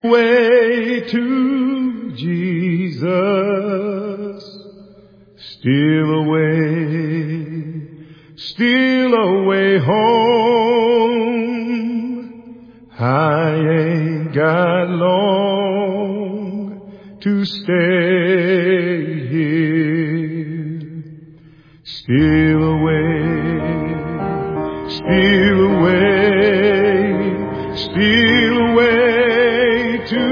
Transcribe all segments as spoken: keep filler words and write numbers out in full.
Way to Jesus, steal away, steal away home. I ain't got long to stay here. Steal away, steal away, steal away to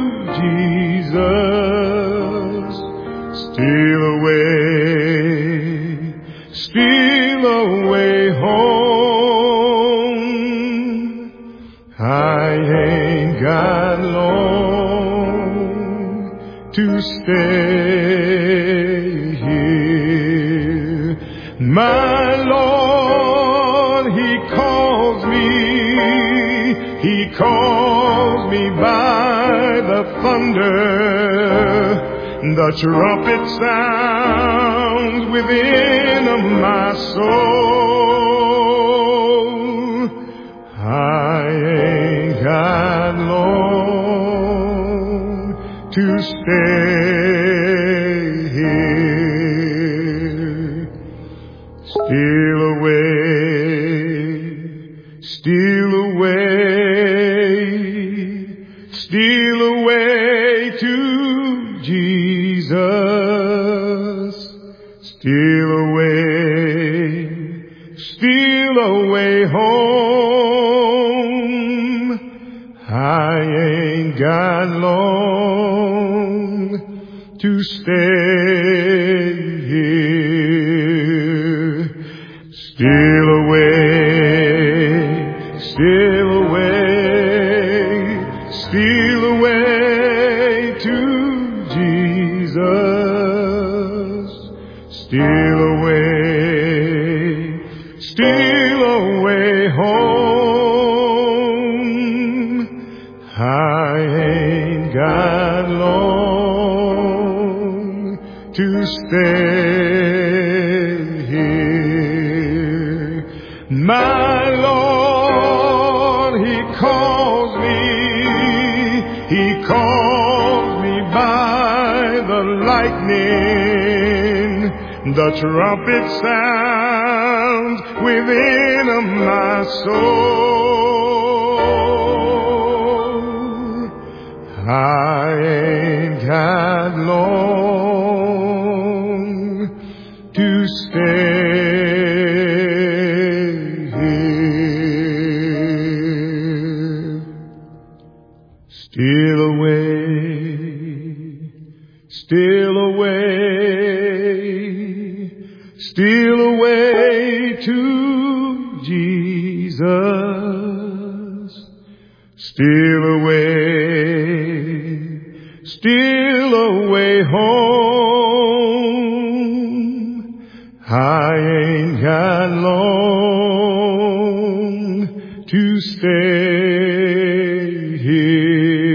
Jesus. Steal away, steal away home. I ain't got long to stay here. My Lord, He calls me, He calls me by the thunder. The trumpet sounds within my soul. I ain't got long to stay here. Steal away, steal away, steal away to Jesus. Steal away, steal away home. I ain't got long to stay here. Steal away, steal away, steal away to Jesus. Steal away, steal away home. I ain't got long to stay here. My Lord, He calls me, He calls me by the lightning. The trumpet sounds within my soul. I ain't got long to stay here. Steal away, steal away, steal away to Jesus. Steal away, steal away home. I ain't got long to stay here.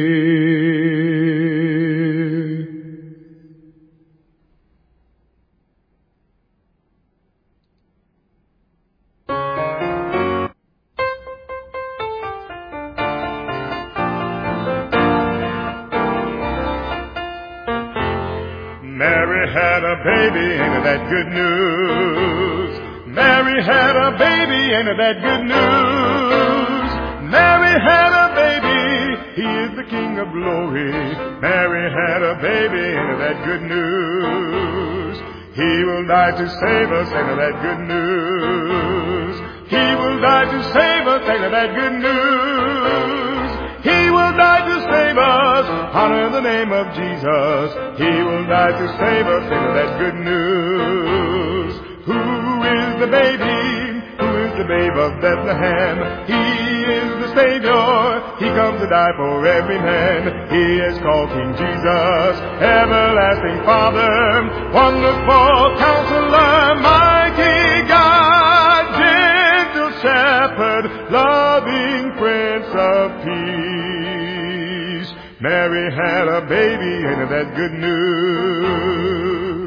Mary had a baby, ain't that good news? Mary had a baby, ain't that good news? Mary had a baby, He is the King of glory. Mary had a baby, ain't that good news? He will die to save us, ain't that good news? He will die to save us, ain't that good news? He will die to save us, honor the name of Jesus. He will die to save us, ain't that good news? Who is the baby? Who is the babe of Bethlehem? He is the Savior. He comes to die for every man. He is called King Jesus, everlasting Father, wonderful Counselor, mighty God, gentle Shepherd, loving Prince of Peace. Mary had a baby, ain't that good news?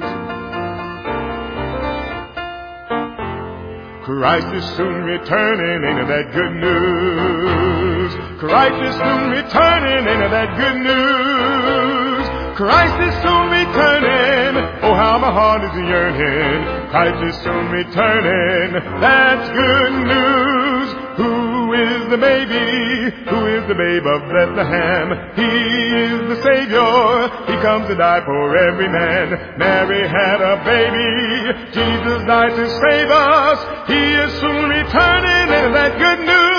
Christ is soon returning, ain't that good news? news. Christ is soon returning, ain't that good news? Christ is soon returning, oh how my heart is yearning. Christ is soon returning, that's good news. Who is the baby? Who is the babe of Bethlehem? He is the Savior, He comes to die for every man. Mary had a baby, Jesus died to save us. He is soon returning, and that good news.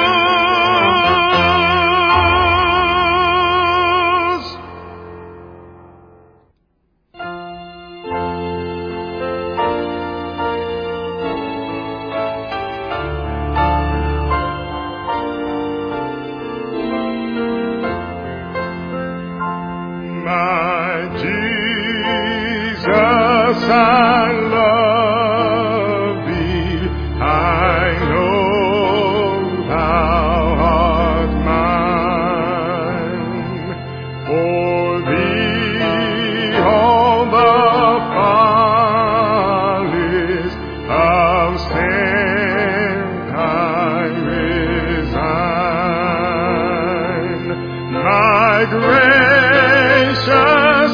Jesus, I love Thee, I know Thou art mine. For Thee all the follies of sin I resign. My gracious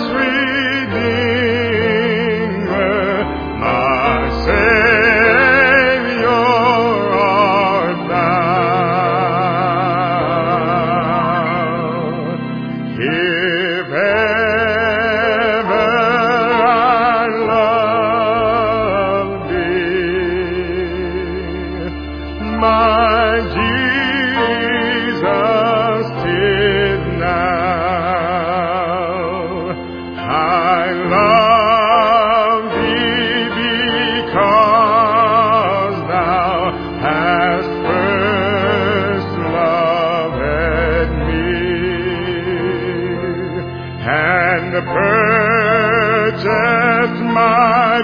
purchased my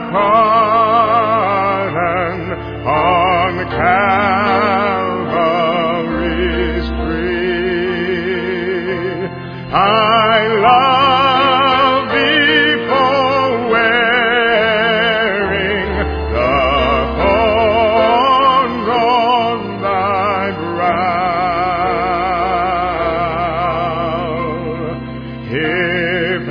pardon on Calvary's tree. I love Thee for wearing the thorns on Thy brow. If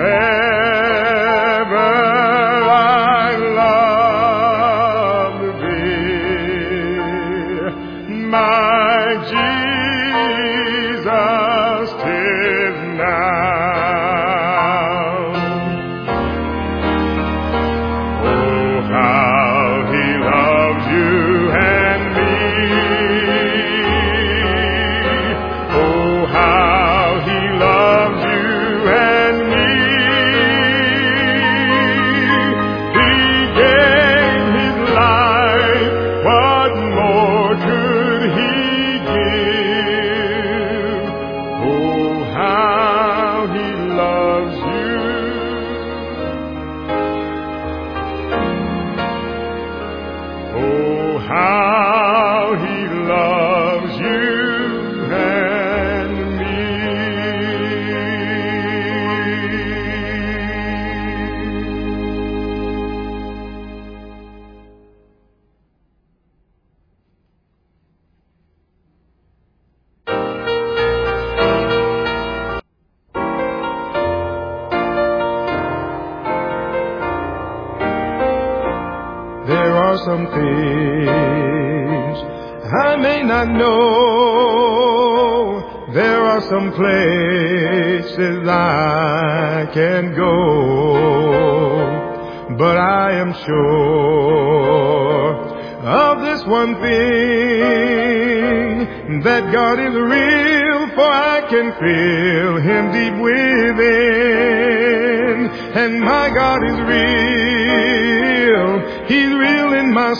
there are some things I may not know, there are some places I can go, but I am sure of this one thing, that God is real, for I can feel Him deep within, and my God is real, He's real in my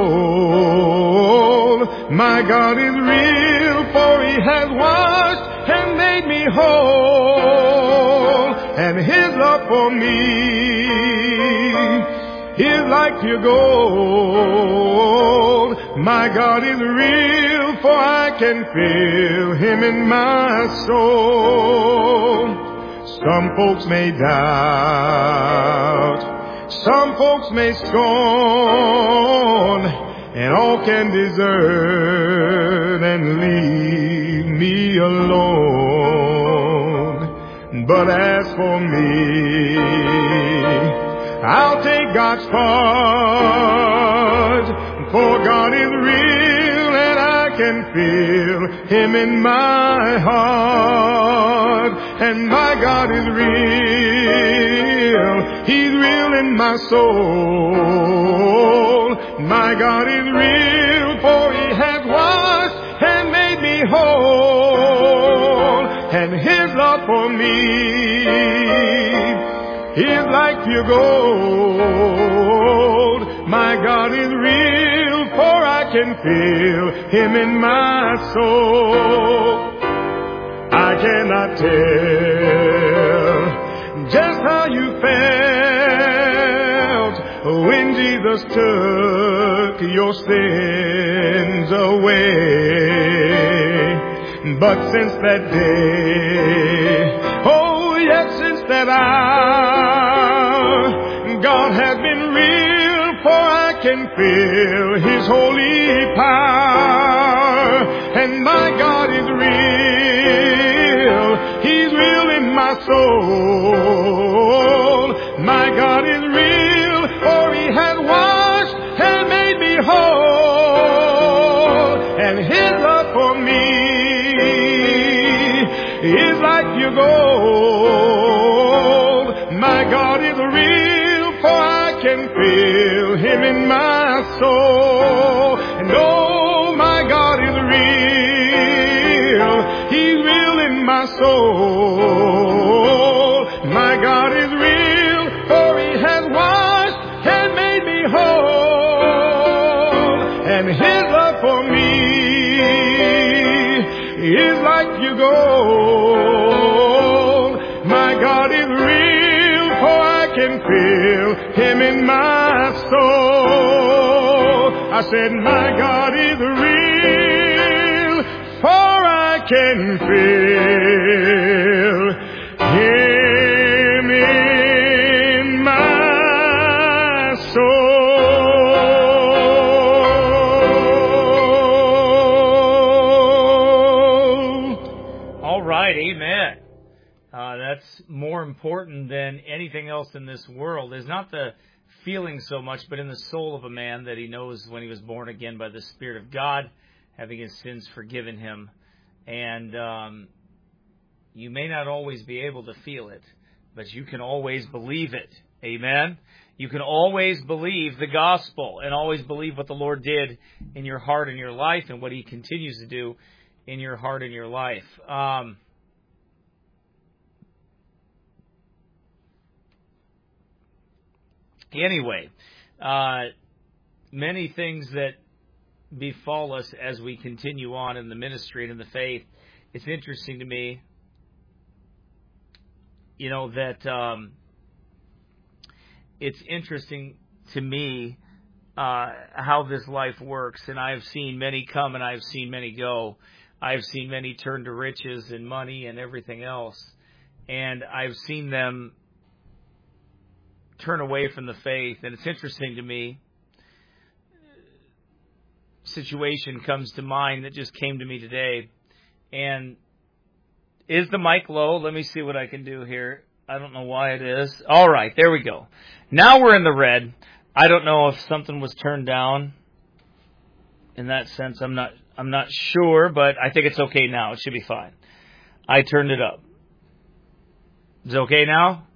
soul. My God is real, for He has washed and made me whole, and His love for me is like pure gold. My God is real, for I can feel Him in my soul. Some folks may doubt, some folks may scorn, and all can desert and leave me alone. But as for me, I'll take God's part, for God is real and I can feel Him in my heart. And my God is real, He's real in my soul. My God is real, for He has washed and made me whole. And His love for me is like pure gold. My God is real, for I can feel Him in my soul. I cannot tell just how you felt when Jesus took your sins away. But since that day, oh yes, since that hour, God has been real, for I can feel His holy power. And my God is real, He's real in my soul. My God is real, for He has washed and made me whole. And His love for me is like pure gold. My God is real, for I can feel Him in my soul. And oh, my God is real, He's real in my soul. My God is real, for He has washed and made me whole. And His love for me is like pure gold. My God is real, for I can feel Him in my soul. I said, my God is real, for I can feel Him in my soul. All right, amen. Uh, that's more important than anything else in this world. Is not the feeling so much, but in the soul of a man that he knows when he was born again by the Spirit of God, having his sins forgiven him. And um, you may not always be able to feel it, but you can always believe it. Amen? You can always believe the gospel and always believe what the Lord did in your heart and your life and what He continues to do in your heart and your life. Um, anyway, uh, many things that befall us as we continue on in the ministry and in the faith. It's interesting to me, you know, that um, it's interesting to me uh, how this life works. And I've seen many come and I've seen many go. I've seen many turn to riches and money and everything else. And I've seen them turn away from the faith. And it's interesting to me. Situation comes to mind that just came to me today. And is the mic low? Let me see what I can do here. I don't know why it is. All right, there we go. Now we're in the red. I don't know if something was turned down. In that sense, I'm not I'm not sure, but I think it's okay now. It should be fine. I turned it up. Is it okay now?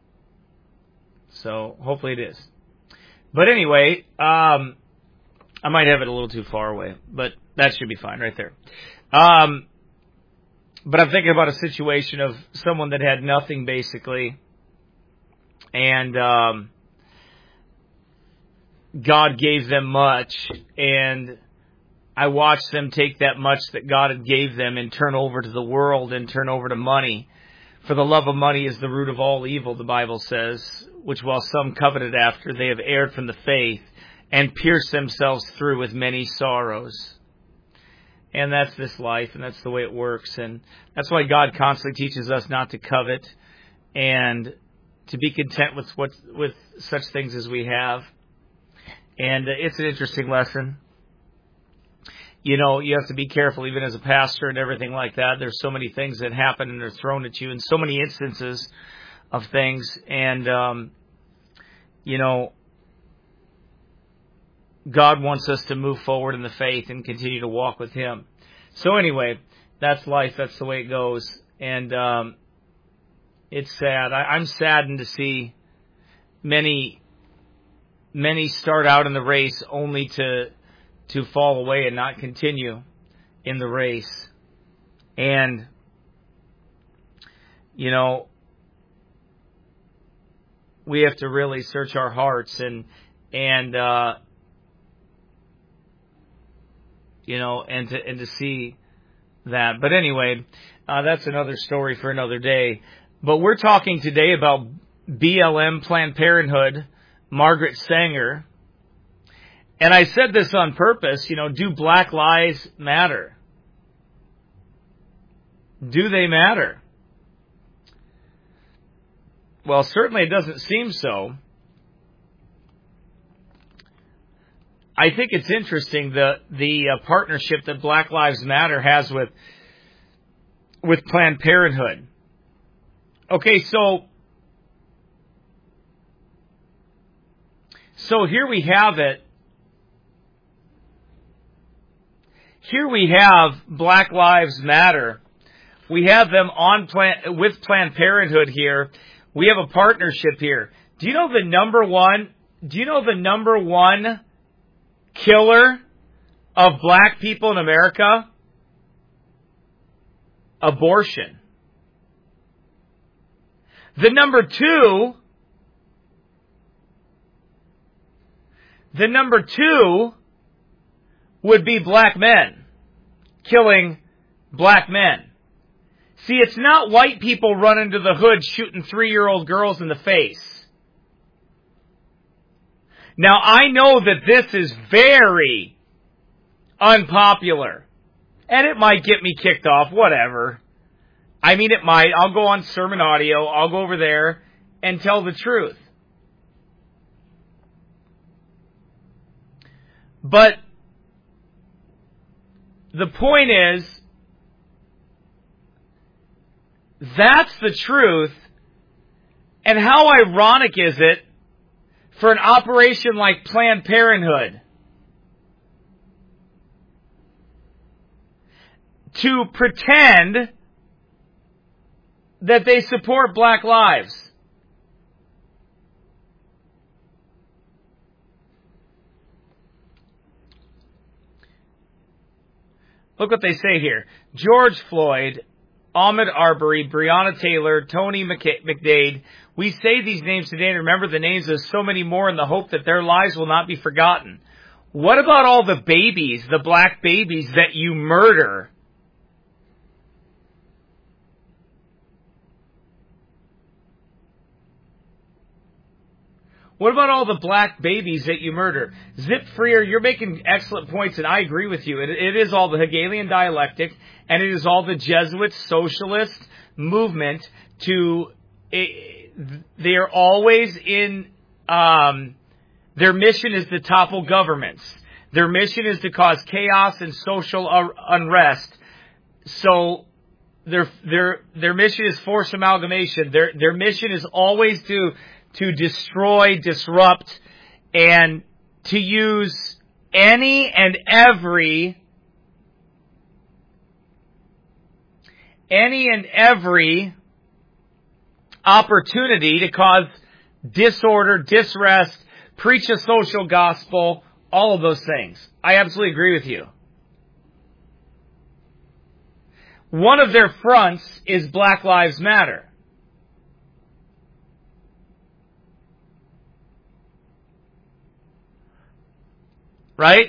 So hopefully it is. But anyway, um, I might have it a little too far away, but that should be fine right there. Um, but I'm thinking about a situation of someone that had nothing basically, and um, God gave them much, and I watched them take that much that God had gave them and turn over to the world and turn over to money. For the love of money is the root of all evil, the Bible says, which while some coveted after, they have erred from the faith and pierced themselves through with many sorrows. And that's this life, and that's the way it works. And that's why God constantly teaches us not to covet and to be content with what with such things as we have. And it's an interesting lesson. you know, you have to be careful even as a pastor and everything like that. There's so many things that happen and are thrown at you, and so many instances of things. And, um, you know, God wants us to move forward in the faith and continue to walk with Him. So anyway, that's life. That's the way it goes. And um, it's sad. I, I'm saddened to see many, many start out in the race only to to fall away and not continue in the race. And, you know, we have to really search our hearts and, and, uh, you know, and to, and to see that. But anyway, uh, that's another story for another day. But we're talking today about B L M, Planned Parenthood, Margaret Sanger. And I said this on purpose, you know, do Black Lives matter? Do they matter? Well, certainly it doesn't seem so. I think it's interesting the the uh, partnership that Black Lives Matter has with with Planned Parenthood. Okay, so so here we have it. Here we have Black Lives Matter. We have them on plan with Planned Parenthood here. We have a partnership here. Do you know the number one? Do you know the number one killer of black people in America? Abortion. The number two. The number two would be black men, killing black men. See, it's not white people running to the hood shooting three-year-old girls in the face. Now, I know that this is very unpopular, and it might get me kicked off, whatever. I mean, it might. I'll go on Sermon Audio, I'll go over there and tell the truth. But the point is, that's the truth. And how ironic is it for an operation like Planned Parenthood to pretend that they support black lives? Look what they say here. George Floyd, Ahmaud Arbery, Breonna Taylor, Tony McDade. We say these names today and remember the names of so many more in the hope that their lives will not be forgotten. What about all the babies, the black babies that you murder? What about all the black babies that you murder? Zip Freer, you're making excellent points, and I agree with you. It, it is all the Hegelian dialectic, and it is all the Jesuit socialist movement to... It, they are always in... Um, their mission is to topple governments. Their mission is to cause chaos and social unrest. So their their their mission is forced amalgamation. Their their mission is always to... to destroy, disrupt, and to use any and every, any and every opportunity to cause disorder, disrest, preach a social gospel, all of those things. I absolutely agree with you. One of their fronts is Black Lives Matter. Right?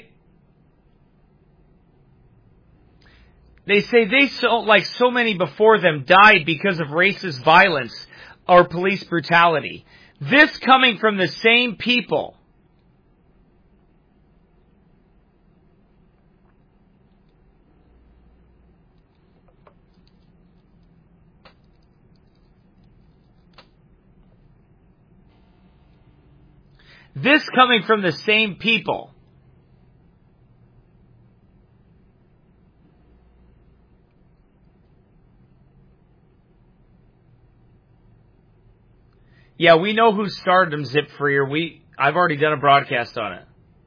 They say they, so, like so many before them, died because of racist violence or police brutality. This coming from the same people. This coming from the same people Yeah, we know who started them, Zip Freer. We, I've already done a broadcast on it.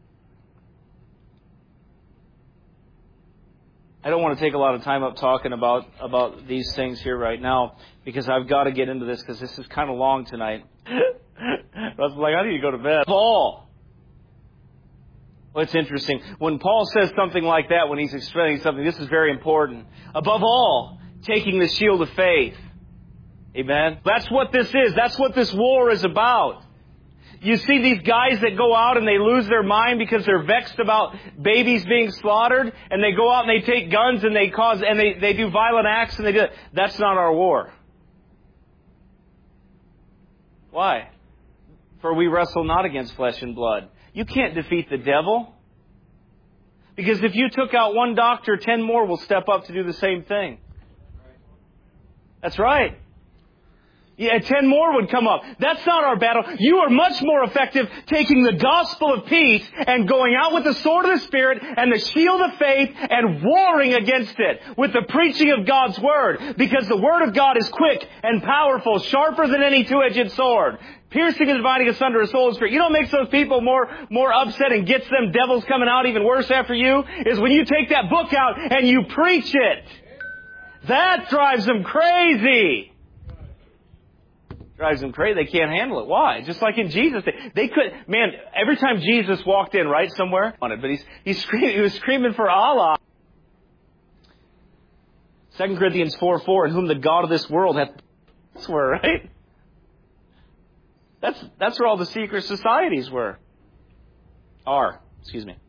I don't want to take a lot of time up talking about, about these things here right now because I've got to get into this because this is kind of long tonight. I was like, I need to go to bed. Paul. Well, it's interesting. When Paul says something like that, when he's explaining something, this is very important. Above all, taking the shield of faith. Amen? That's what this is. That's what this war is about. You see these guys that go out and they lose their mind because they're vexed about babies being slaughtered, and they go out and they take guns and they cause and they, they do violent acts and they do that's not our war. Why? For we wrestle not against flesh and blood. You can't defeat the devil. Because if you took out one doctor, ten more will step up to do the same thing. That's right. Yeah, ten more would come up. That's not our battle. You are much more effective taking the gospel of peace and going out with the sword of the Spirit and the shield of faith and warring against it with the preaching of God's Word. Because the Word of God is quick and powerful, sharper than any two-edged sword, piercing and dividing asunder a soul and spirit. You know what makes those people more, more upset and gets them devils coming out even worse after you? Is when you take that book out and you preach it. That drives them crazy. Drives them crazy. They can't handle it. Why? Just like in Jesus, they, they could. Man, every time Jesus walked in, right somewhere on it, but he's he's screaming. He was screaming for Allah. Second Corinthians four four, in whom the God of this world hath. That's where, right? That's that's where all the secret societies were. Are excuse me.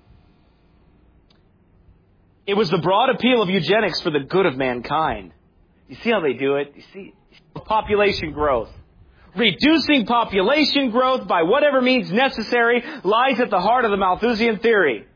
It was the broad appeal of eugenics for the good of mankind. You see how they do it? You see. Population growth. Reducing population growth by whatever means necessary lies at the heart of the Malthusian theory.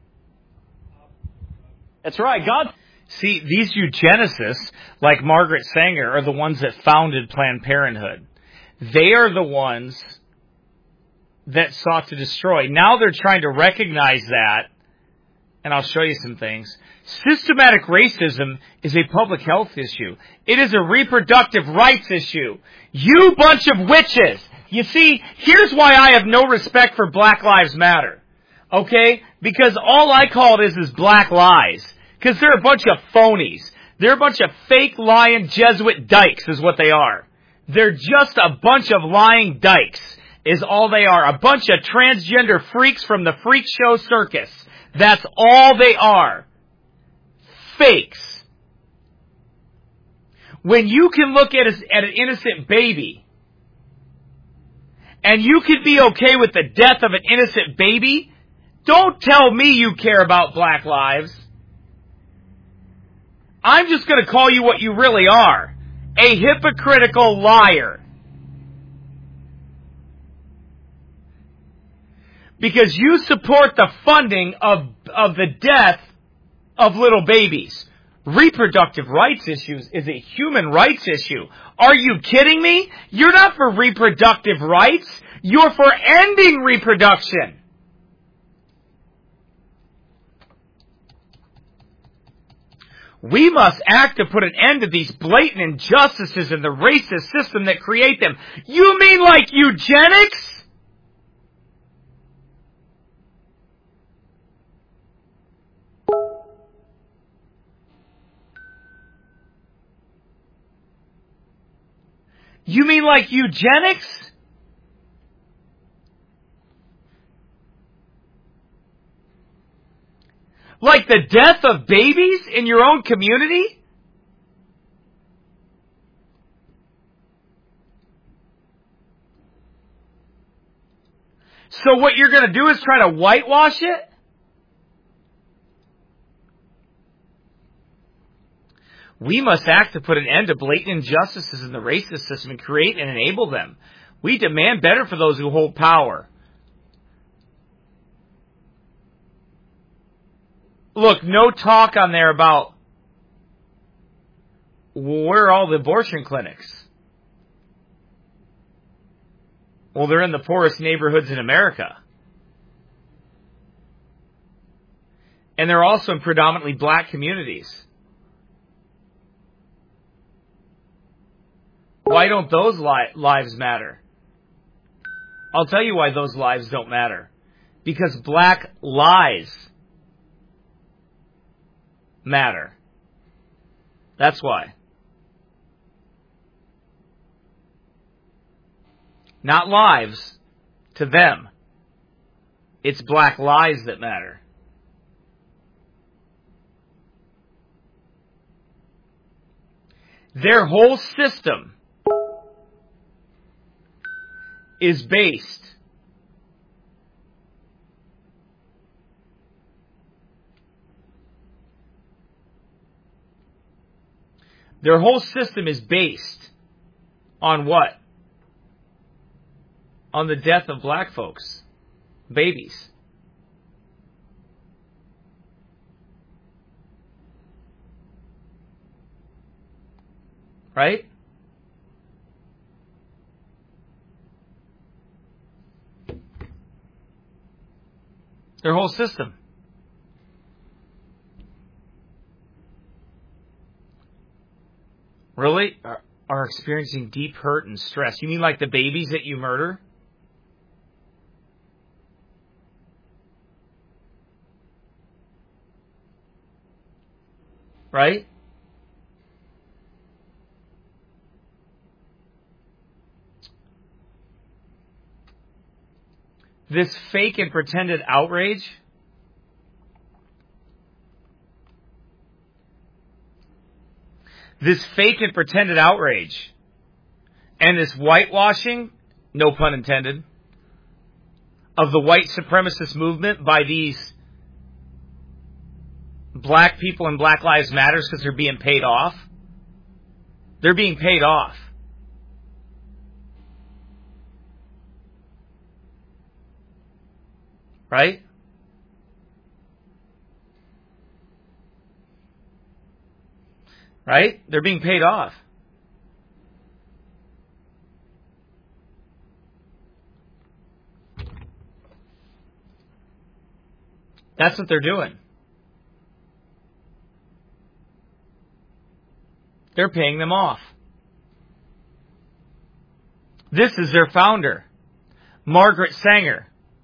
That's right. God. See, these eugenicists, like Margaret Sanger, are the ones that founded Planned Parenthood. They are the ones that sought to destroy. Now they're trying to recognize that, and I'll show you some things. Systematic racism is a public health issue. It is a reproductive rights issue. You bunch of witches! You see, here's why I have no respect for Black Lives Matter. Okay? Because all I call it is is black lies. Because they're a bunch of phonies. They're a bunch of fake, lying Jesuit dykes is what they are. They're just a bunch of lying dykes is all they are. A bunch of transgender freaks from the freak show circus. That's all they are. Fakes. When you can look at, a, at an innocent baby and you can be okay with the death of an innocent baby, don't tell me you care about black lives. I'm just going to call you what you really are. A hypocritical liar. Because you support the funding of, of the death of little babies. Reproductive rights issues is a human rights issue. Are you kidding me? You're not for reproductive rights. You're for ending reproduction. We must act to put an end to these blatant injustices in the racist system that create them. You mean like eugenics? You mean like eugenics? Like the death of babies in your own community? So what you're going to do is try to whitewash it? We must act to put an end to blatant injustices in the racist system and create and enable them. We demand better for those who hold power. Look, no talk on there about where are all the abortion clinics? Well, they're in the poorest neighborhoods in America. And they're also in predominantly black communities. Why don't those li- lives matter? I'll tell you why those lives don't matter. Because black lies matter. That's why. Not lives to them. It's black lies that matter. Their whole system is based Their whole system is based on what? On the death of black folks, babies. Right? Their whole system. Really? Are, are experiencing deep hurt and stress. You mean like the babies that you murder? Right? This fake and pretended outrage This fake and pretended outrage and this whitewashing, no pun intended, of the white supremacist movement by these black people and Black Lives Matter because they're being paid off. They're being paid off. Right? Right? They're being paid off. That's what they're doing. They're paying them off. This is their founder, Margaret Sanger.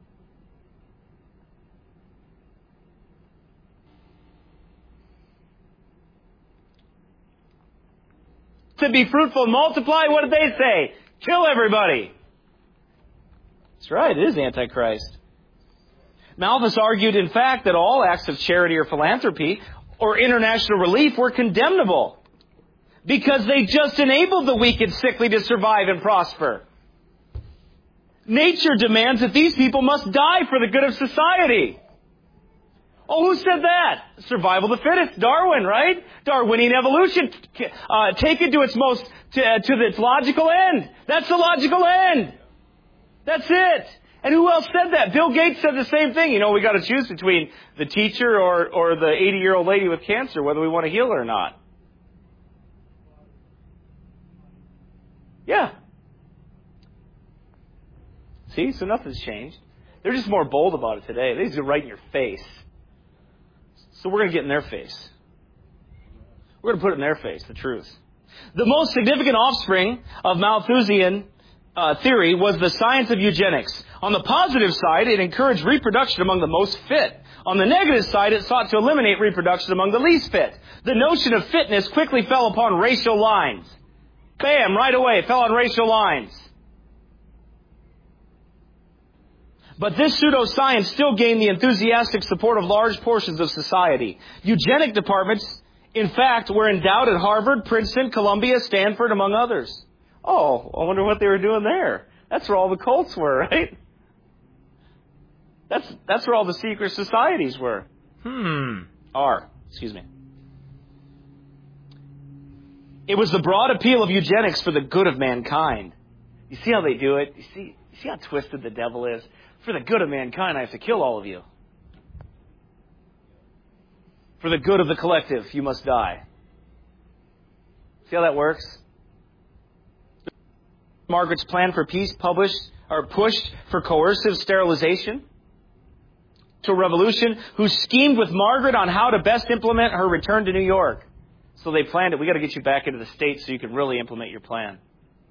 To be fruitful and multiply, what did they say? Kill everybody. That's right, it is Antichrist. Malthus argued, in fact, that all acts of charity or philanthropy or international relief were condemnable because they just enabled the weak and sickly to survive and prosper. Nature demands that these people must die for the good of society. Oh, who said that? Survival of the fittest. Darwin, right? Darwinian evolution. Uh, take it to its most, to, uh, to its logical end. That's the logical end. That's it. And who else said that? Bill Gates said the same thing. You know, we got to choose between the teacher or, or the eighty-year-old lady with cancer, whether we want to heal her or not. Yeah. See, so nothing's changed. They're just more bold about it today. They just go right in your face. So we're going to get in their face. We're going to put it in their face, the truth. The most significant offspring of Malthusian uh, theory was the science of eugenics. On the positive side, it encouraged reproduction among the most fit. On the negative side, it sought to eliminate reproduction among the least fit. The notion of fitness quickly fell upon racial lines. Bam, right away, it fell on racial lines. But this pseudoscience still gained the enthusiastic support of large portions of society. Eugenic departments, in fact, were endowed at Harvard, Princeton, Columbia, Stanford, among others. Oh, I wonder what they were doing there. That's where all the cults were, right? That's that's where all the secret societies were. Hmm. Are, excuse me. It was the broad appeal of eugenics for the good of mankind. You see how they do it? You see, you see how twisted the devil is? For the good of mankind, I have to kill all of you. For the good of the collective, you must die. See how that works? Margaret's plan for peace published or pushed for coercive sterilization to a revolution who schemed with Margaret on how to best implement her return to New York. So they planned it. We got to get you back into the States so you can really implement your plan.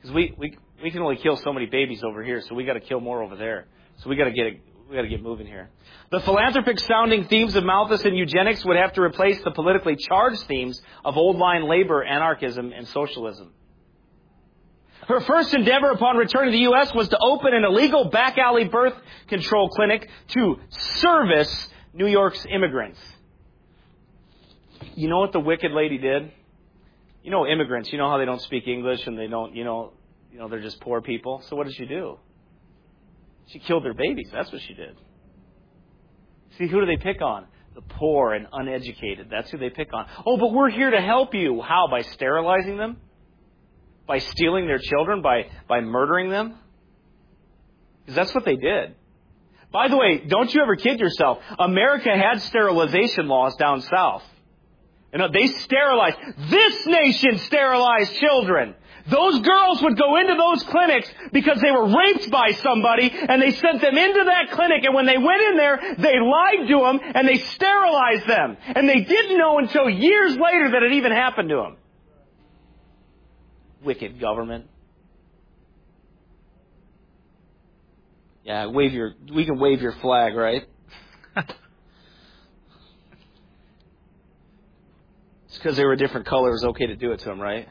Because we, we we can only kill so many babies over here, so we got to kill more over there. So we got to get we got to get moving here. The philanthropic sounding themes of Malthus and eugenics would have to replace the politically charged themes of old line labor, anarchism, and socialism. Her first endeavor upon returning to the U S was to open an illegal back alley birth control clinic to service New York's immigrants. You know what the wicked lady did? You know immigrants, you know how they don't speak English and they don't, you know, you know, they're just poor people. So what did she do? She killed their babies. That's what she did. See, who do they pick on? The poor and uneducated. That's who they pick on. Oh, but we're here to help you. How? By sterilizing them? By stealing their children? By, by murdering them? Because that's what they did. By the way, don't you ever kid yourself. America had sterilization laws down south. You know, they sterilized. This nation sterilized children. Those girls would go into those clinics because they were raped by somebody, and they sent them into that clinic, and when they went in there, they lied to them, and they sterilized them. And they didn't know until years later that it even happened to them. Wicked government. Yeah, wave your, we can wave your flag, right? It's because they were a different color. It was okay to do it to them, right?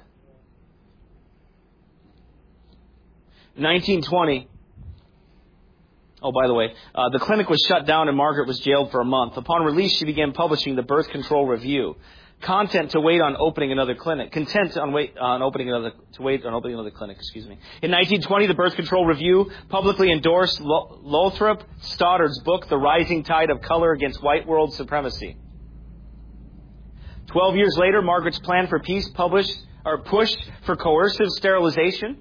nineteen twenty. Oh, by the way, uh, the clinic was shut down and Margaret was jailed for a month. Upon release, she began publishing the Birth Control Review. Content to wait on opening another clinic. Content on wait on opening another to wait on opening another clinic. Excuse me. In nineteen twenty, the Birth Control Review publicly endorsed Lo- Lothrop Stoddard's book, The Rising Tide of Color Against White World Supremacy. Twelve years later, Margaret's Plan for Peace published or pushed for coercive sterilization,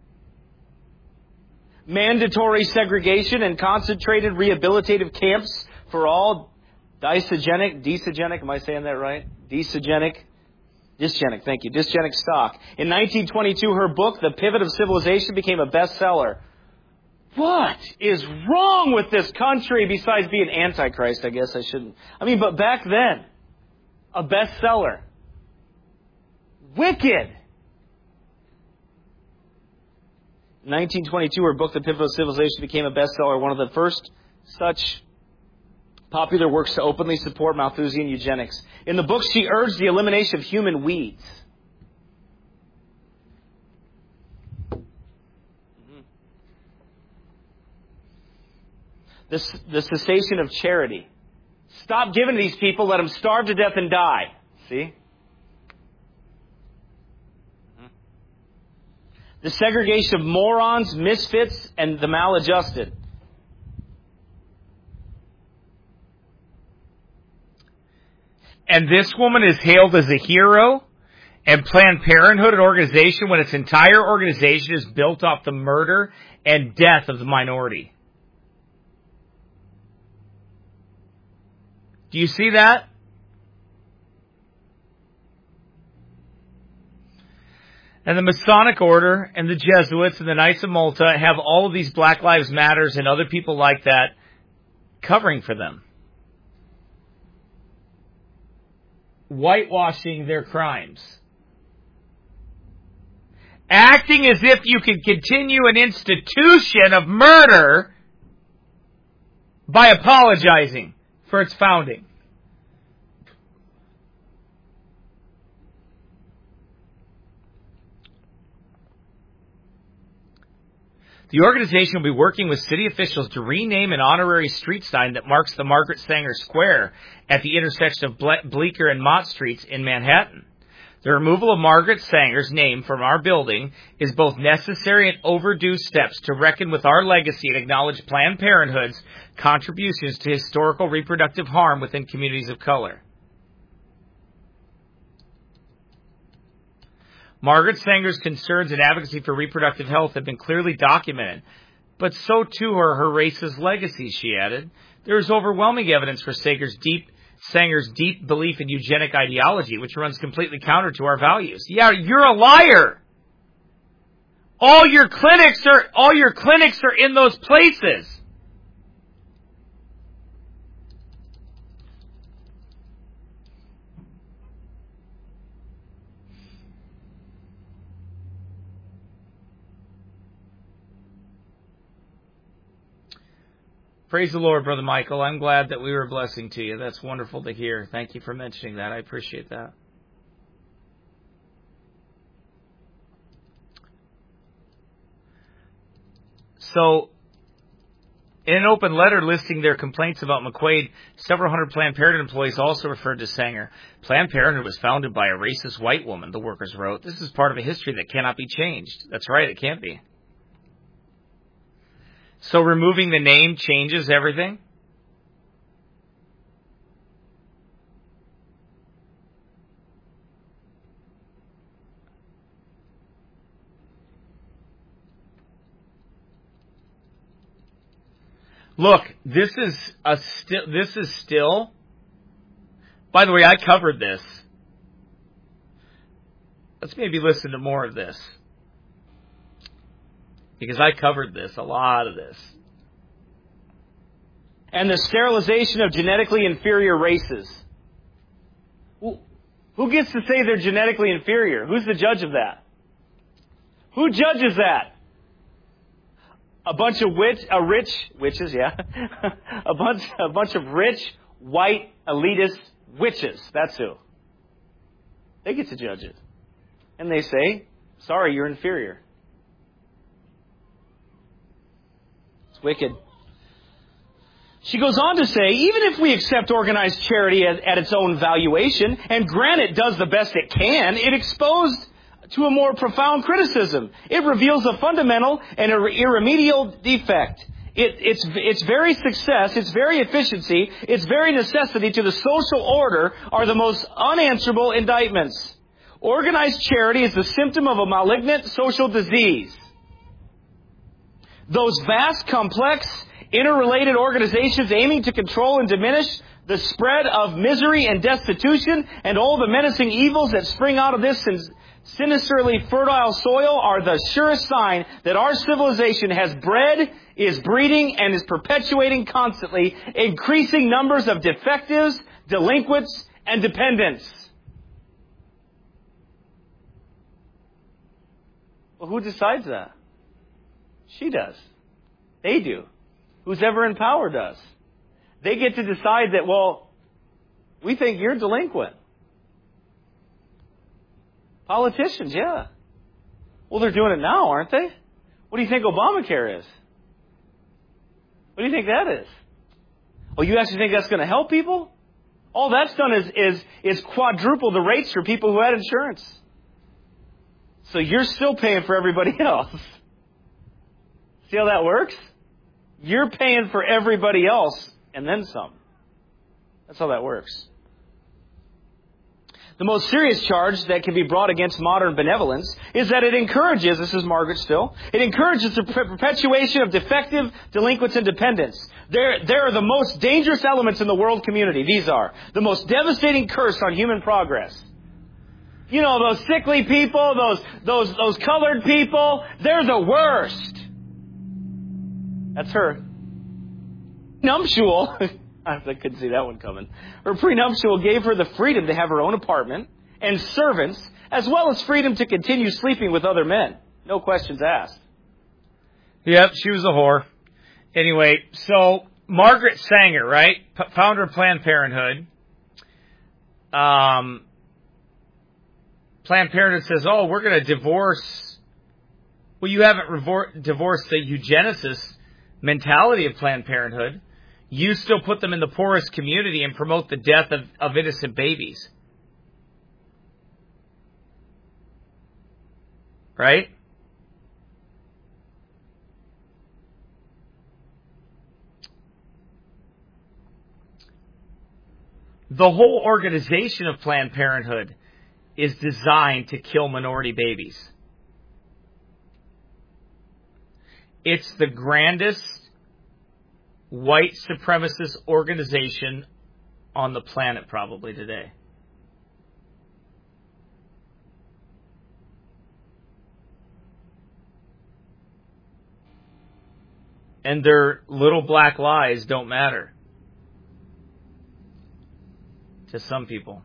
mandatory segregation, and concentrated rehabilitative camps for all dysgenic, dysgenic, am I saying that right? Dysgenic, dysgenic, thank you, dysgenic stock. In nineteen twenty-two, her book, The Pivot of Civilization, became a bestseller. What is wrong with this country besides being Antichrist? I guess I shouldn't. I mean, but back then, a bestseller. Wicked. In nineteen twenty-two, her book, The Pivot of Civilization, became a bestseller, one of the first such popular works to openly support Malthusian eugenics. In the book, she urged the elimination of human weeds. The, the cessation of charity. Stop giving to these people, let them starve to death and die. See? The segregation of morons, misfits, and the maladjusted. And this woman is hailed as a hero, and Planned Parenthood, an organization when its entire organization is built off the murder and death of the minority. Do you see that? And the Masonic Order and the Jesuits and the Knights of Malta have all of these Black Lives Matters and other people like that covering for them. Whitewashing their crimes. Acting as if you can continue an institution of murder by apologizing for its founding. The organization will be working with city officials to rename an honorary street sign that marks the Margaret Sanger Square at the intersection of Ble- Bleecker and Mott Streets in Manhattan. The removal of Margaret Sanger's name from our building is both necessary and overdue steps to reckon with our legacy and acknowledge Planned Parenthood's contributions to historical reproductive harm within communities of color. Margaret Sanger's concerns and advocacy for reproductive health have been clearly documented, but so too are her racist legacies, she added. There is overwhelming evidence for Sanger's deep, Sanger's deep belief in eugenic ideology, which runs completely counter to our values. Yeah, you're a liar! All your clinics are, all your clinics are in those places! Praise the Lord, Brother Michael. I'm glad that we were a blessing to you. That's wonderful to hear. Thank you for mentioning that. I appreciate that. So, in an open letter listing their complaints about McQuaid, several hundred Planned Parenthood employees also referred to Sanger. Planned Parenthood was founded by a racist white woman, the workers wrote. This is part of a history that cannot be changed. That's right, it can't be. So removing the name changes everything? Look, this is a sti- this is still. By the way, I covered this. Let's maybe listen to more of this. Because I covered this, a lot of this. And the sterilization of genetically inferior races. Who gets to say they're genetically inferior? Who's the judge of that? Who judges that? A bunch of witch, a rich witches, yeah, a bunch, a bunch of rich white elitist witches. That's who. They get to judge it, and they say, "Sorry, you're inferior." It's wicked. She goes on to say, even if we accept organized charity at, at its own valuation, and grant it does the best it can, it exposed to a more profound criticism. It reveals a fundamental and irremediable defect. It, its, its very success, its very efficiency, its very necessity to the social order are the most unanswerable indictments. Organized charity is the symptom of a malignant social disease. Those vast, complex, interrelated organizations aiming to control and diminish the spread of misery and destitution and all the menacing evils that spring out of this sinisterly fertile soil are the surest sign that our civilization has bred, is breeding, and is perpetuating constantly increasing numbers of defectives, delinquents, and dependents. Well, who decides that? She does. They do. Who's ever in power does. They get to decide that, well, we think you're delinquent. Politicians, yeah. Well, they're doing it now, aren't they? What do you think Obamacare is? What do you think that is? Oh, you actually think that's going to help people? All that's done is, is, is quadruple the rates for people who had insurance. So you're still paying for everybody else. See how that works? You're paying for everybody else and then some. That's how that works. The most serious charge that can be brought against modern benevolence is that it encourages, this is Margaret still, it encourages the perpetuation of defective delinquents and dependents. They're, they're the most dangerous elements in the world community. These are the most devastating curse on human progress. You know, those sickly people, those, those, those colored people, they're the worst. That's her. Nuptial. I couldn't see that one coming. Her prenuptial gave her the freedom to have her own apartment and servants, as well as freedom to continue sleeping with other men. No questions asked. Yep, she was a whore. Anyway, so Margaret Sanger, right? P- founder of Planned Parenthood. Um, Planned Parenthood says, oh, we're going to divorce. Well, you haven't revor- divorced the eugenicist mentality of Planned Parenthood. You still put them in the poorest community and promote the death of, of innocent babies. Right? The whole organization of Planned Parenthood is designed to kill minority babies. It's the grandest white supremacist organization on the planet probably today. And their little black lies don't matter to some people.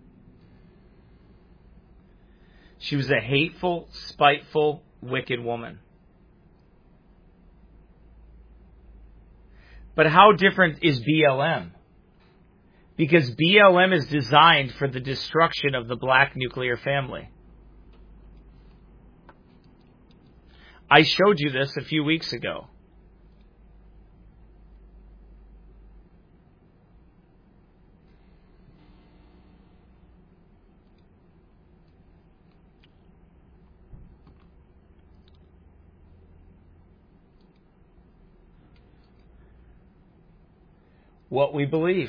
She was a hateful, spiteful, wicked woman. But how different is B L M? Because B L M is designed for the destruction of the black nuclear family. I showed you this a few weeks ago. What we believe.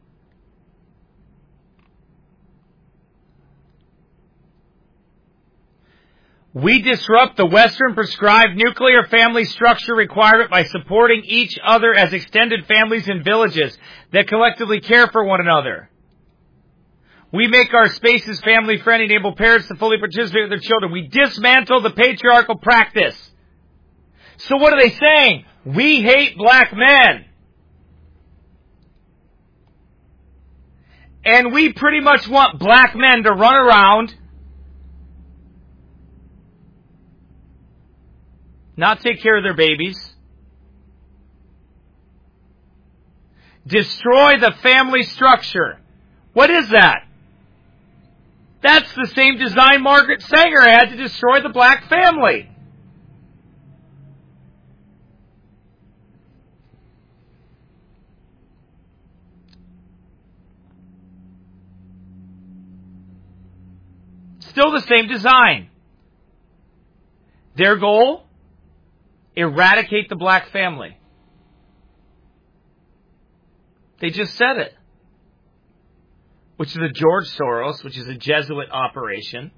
We disrupt the Western prescribed nuclear family structure requirement by supporting each other as extended families and villages that collectively care for one another. We make our spaces family-friendly, enable parents to fully participate with their children. We dismantle the patriarchal practice. So what are they saying? We hate black men. And we pretty much want black men to run around, not take care of their babies, destroy the family structure. What is that? That's the same design Margaret Sanger had to destroy the black family. Still the same design. Their goal? Eradicate the black family. They just said it. Which is a George Soros, which is a Jesuit operation,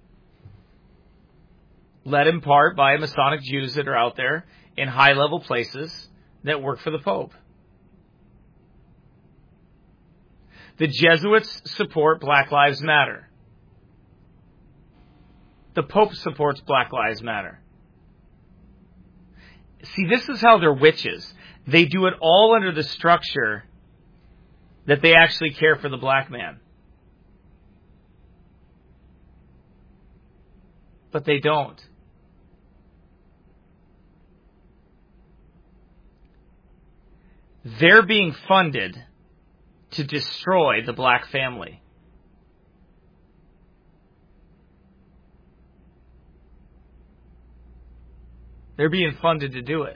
led in part by Masonic Jews that are out there in high-level places that work for the Pope. The Jesuits support Black Lives Matter. The Pope supports Black Lives Matter. See, this is how they're witches. They do it all under the structure that they actually care for the black man. But they don't. They're being funded to destroy the black family. They're being funded to do it.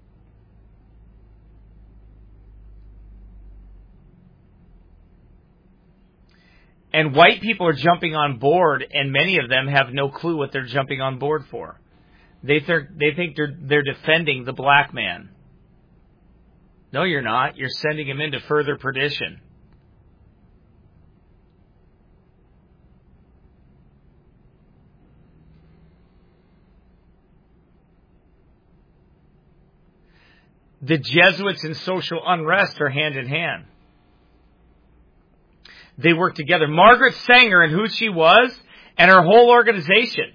And white people are jumping on board, and many of them have no clue what they're jumping on board for. They, th- they think they're, they're defending the black man. No, you're not. You're sending him into further perdition. The Jesuits and social unrest are hand in hand. They work together. Margaret Sanger and who she was and her whole organization.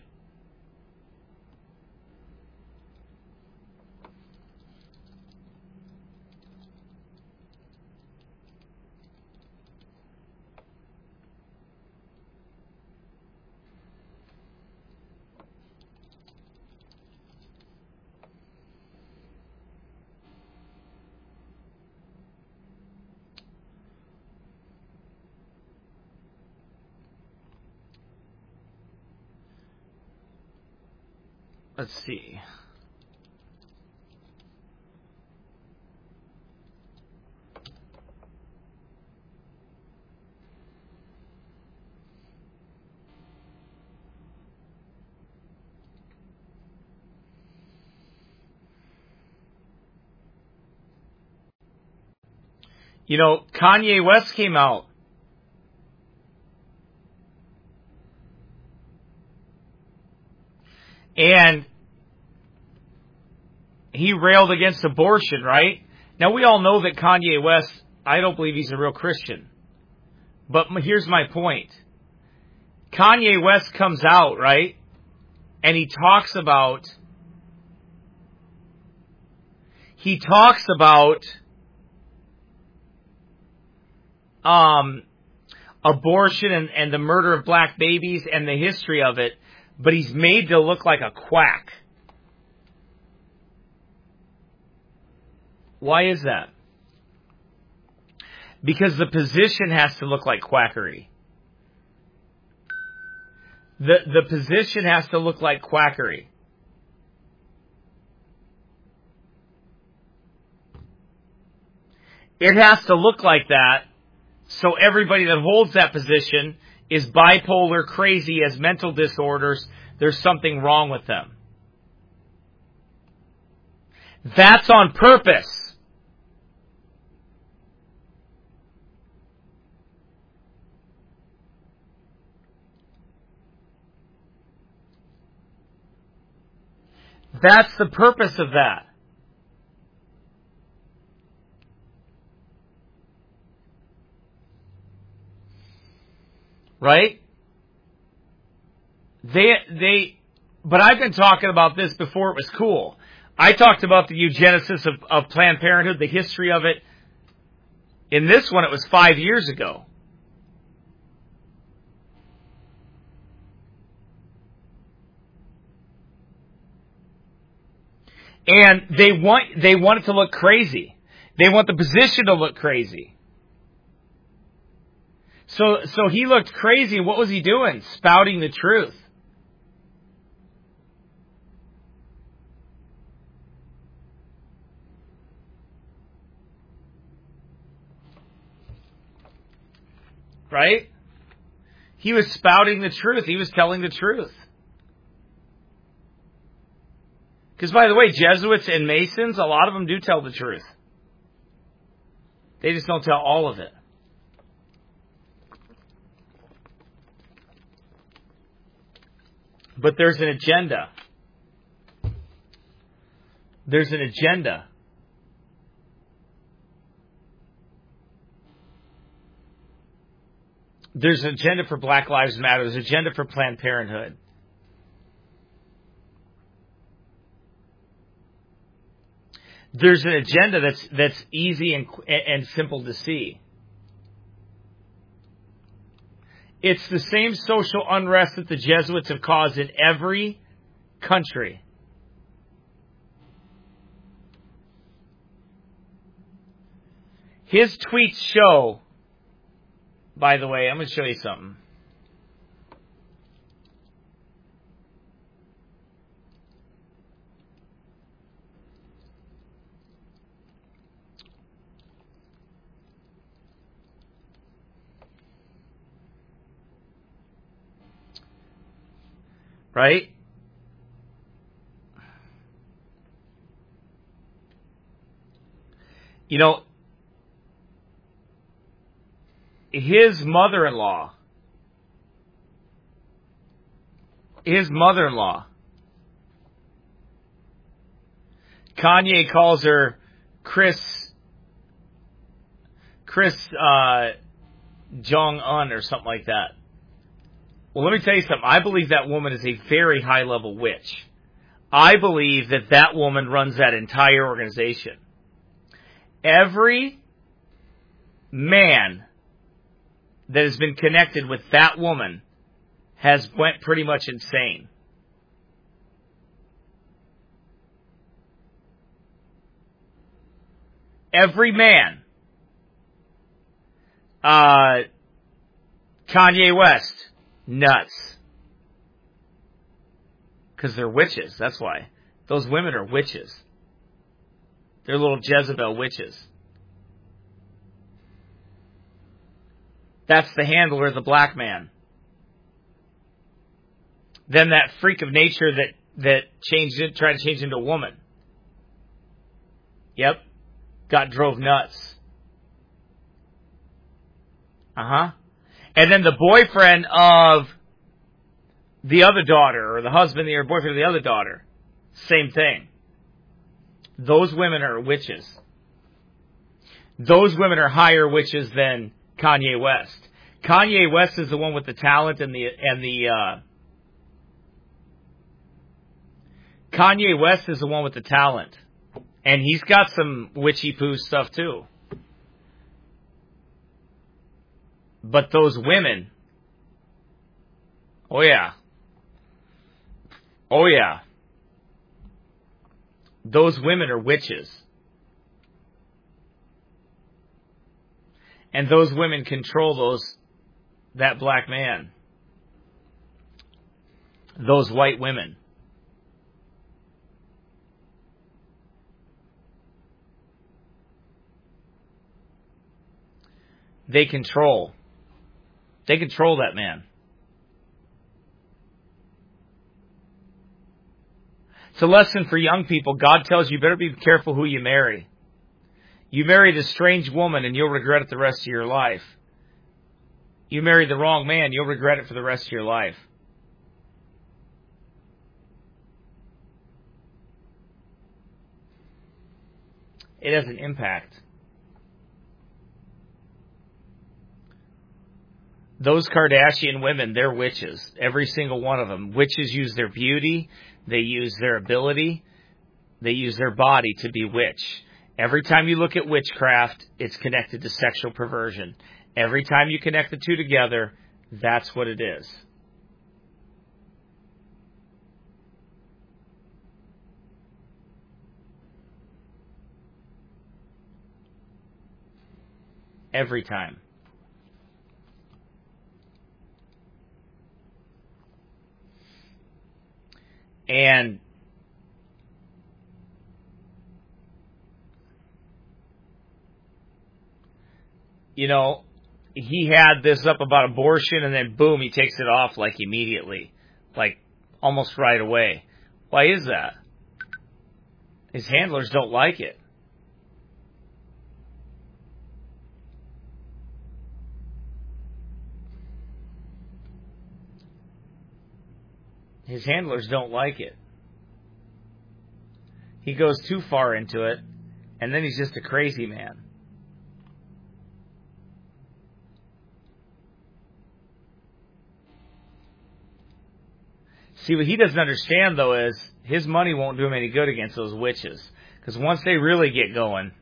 Let's see. You know, Kanye West came out. And he railed against abortion, right? Now, we all know that Kanye West, I don't believe he's a real Christian. But here's my point. Kanye West comes out, right? And he talks about, he talks about um, abortion and, and the murder of black babies and the history of it, but he's made to look like a quack. Why is that? Because the position has to look like quackery. The, the position has to look like quackery. It has to look like that, so everybody that holds that position is bipolar, crazy, has mental disorders. There's something wrong with them. That's on purpose. That's the purpose of that. Right? They, they, but I've been talking about this before it was cool. I talked about the eugenesis of, of Planned Parenthood, the history of it. In this one, it was five years ago. And they want, they want it to look crazy. They want the position to look crazy. So, so he looked crazy. What was he doing? Spouting the truth. Right? He was spouting the truth. He was telling the truth. Because, by the way, Jesuits and Masons, a lot of them do tell the truth. They just don't tell all of it. But there's an agenda. There's an agenda. There's an agenda for Black Lives Matter. There's an agenda for Planned Parenthood. There's an agenda that's that's easy and and simple to see. It's the same social unrest that the Jesuits have caused in every country. His tweets show, by the way, I'm going to show you something. Right? You know, his mother-in-law, his mother-in-law, Kanye calls her Chris, Chris uh, Jong-un or something like that. Well, let me tell you something. I believe that woman is a very high-level witch. I believe that that woman runs that entire organization. Every man that has been connected with that woman has went pretty much insane. Every man. Uh, Kanye West. Nuts. Because they're witches, that's why. Those women are witches. They're little Jezebel witches. That's the handler of the black man. Then that freak of nature that, that changed it, tried to change into a woman. Yep. Got drove nuts. Uh-huh. And then the boyfriend of the other daughter, or the husband or boyfriend of the other daughter, same thing. Those women are witches. Those women are higher witches than Kanye West. Kanye West is the one with the talent and the and the. Uh, Kanye West is the one with the talent, and he's got some witchy poo stuff too. But those women, oh yeah, oh yeah, those women are witches. And those women control those that black man. Those white women. They control. They control that man. It's a lesson for young people. God tells you, you better be careful who you marry. You marry the strange woman and you'll regret it the rest of your life. You marry the wrong man, you'll regret it for the rest of your life. It has an impact. Those Kardashian women, they're witches. Every single one of them. Witches use their beauty. They use their ability. They use their body to bewitch. Every time you look at witchcraft, it's connected to sexual perversion. Every time you connect the two together, that's what it is. Every time. And you know, he had this up about abortion, and then boom, he takes it off like immediately, like almost right away. Why is that? His handlers don't like it. His handlers don't like it. He goes too far into it, and then he's just a crazy man. See, what he doesn't understand, though, is his money won't do him any good against those witches. Because once they really get going,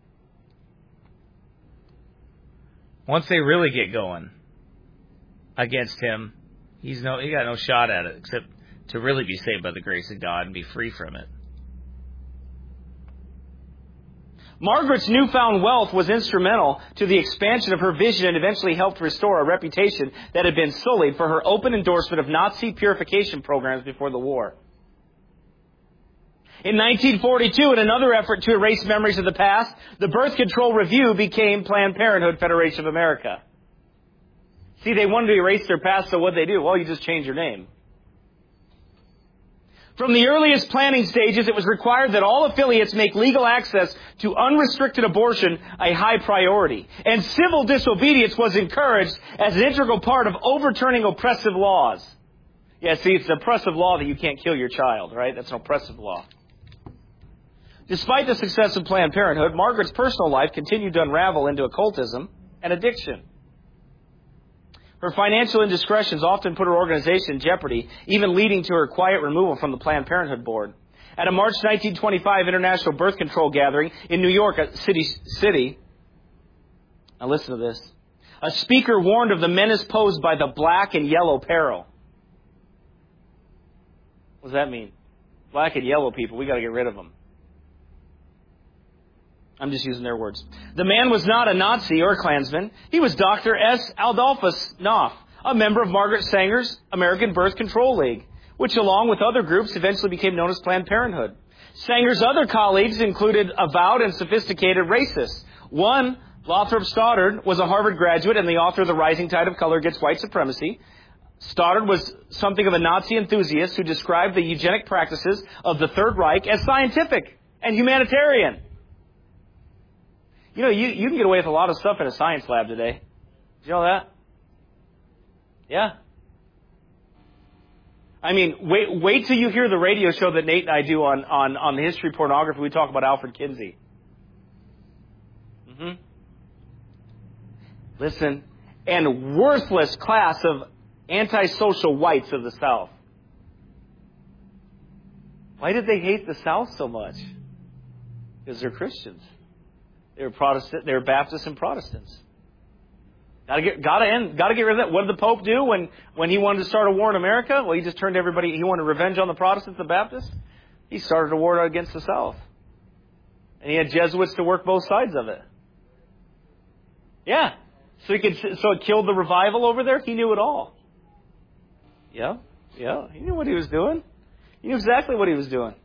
once they really get going against him, he's no, he got no shot at it, except to really be saved by the grace of God and be free from it. Margaret's newfound wealth was instrumental to the expansion of her vision and eventually helped restore a reputation that had been sullied for her open endorsement of Nazi purification programs before the war. In nineteen forty-two, in another effort to erase memories of the past, the Birth Control Review became Planned Parenthood Federation of America. See, they wanted to erase their past, so what'd they do? Well, you just change your name. From the earliest planning stages, it was required that all affiliates make legal access to unrestricted abortion a high priority. And civil disobedience was encouraged as an integral part of overturning oppressive laws. Yeah, see, it's an oppressive law that you can't kill your child, right? That's an oppressive law. Despite the success of Planned Parenthood, Margaret's personal life continued to unravel into occultism and addiction. Her financial indiscretions often put her organization in jeopardy, even leading to her quiet removal from the Planned Parenthood board. At a March nineteen twenty-five international birth control gathering in New York City, City, now listen to this, a speaker warned of the menace posed by the black and yellow peril. What does that mean? Black and yellow people, we got to get rid of them. I'm just using their words. The man was not a Nazi or a Klansman. He was Doctor S. Adolphus Knopf, a member of Margaret Sanger's American Birth Control League, which along with other groups eventually became known as Planned Parenthood. Sanger's other colleagues included avowed and sophisticated racists. One, Lothrop Stoddard, was a Harvard graduate and the author of The Rising Tide of Color Against White Supremacy. Stoddard was something of a Nazi enthusiast who described the eugenic practices of the Third Reich as scientific and humanitarian. You know, you, you can get away with a lot of stuff in a science lab today. Did you know that? Yeah. I mean, wait wait till you hear the radio show that Nate and I do on, on, on the history of pornography. We talk about Alfred Kinsey. Mm-hmm. Listen, and worthless class of antisocial whites of the South. Why did they hate the South so much? Because they're Christians. They were Protestant. They were Baptists and Protestants. Got to get, got to end, got to get rid of that. What did the Pope do when, when he wanted to start a war in America? Well, he just turned everybody. He wanted revenge on the Protestants, the Baptists. He started a war against the South, and he had Jesuits to work both sides of it. Yeah, So he could, so it killed the revival over there? He knew it all. Yeah, yeah. He knew what he was doing. He knew exactly what he was doing.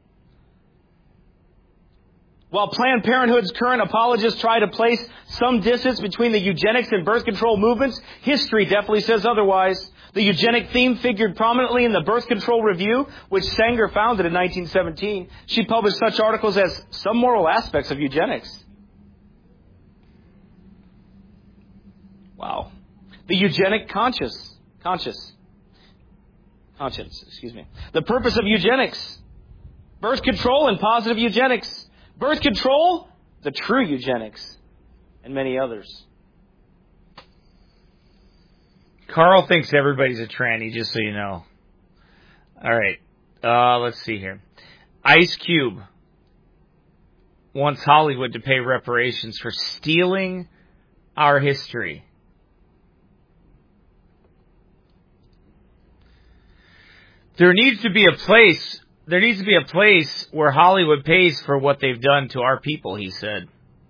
While Planned Parenthood's current apologists try to place some distance between the eugenics and birth control movements, history definitely says otherwise. The eugenic theme figured prominently in the Birth Control Review, which Sanger founded in nineteen seventeen. She published such articles as Some Moral Aspects of Eugenics. Wow. The eugenic conscious, conscious, conscience, excuse me. The purpose of eugenics. Birth control and positive eugenics. Birth control, the true eugenics, and many others. Carl thinks everybody's a tranny, just so you know. All right. Uh, let's see here. Ice Cube wants Hollywood to pay reparations for stealing our history. There needs to be a place, there needs to be a place where Hollywood pays for what they've done to our people, he said.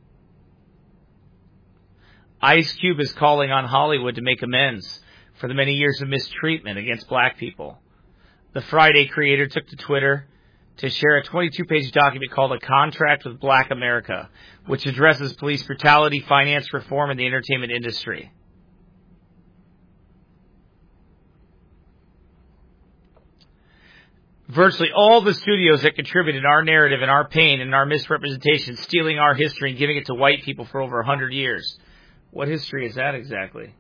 Ice Cube is calling on Hollywood to make amends for the many years of mistreatment against black people. The Friday creator took to Twitter to share a twenty-two page document called A Contract with Black America, which addresses police brutality, finance reform, and the entertainment industry. Virtually all the studios that contributed our narrative and our pain and our misrepresentation, stealing our history and giving it to white people for over one hundred years. What history is that exactly?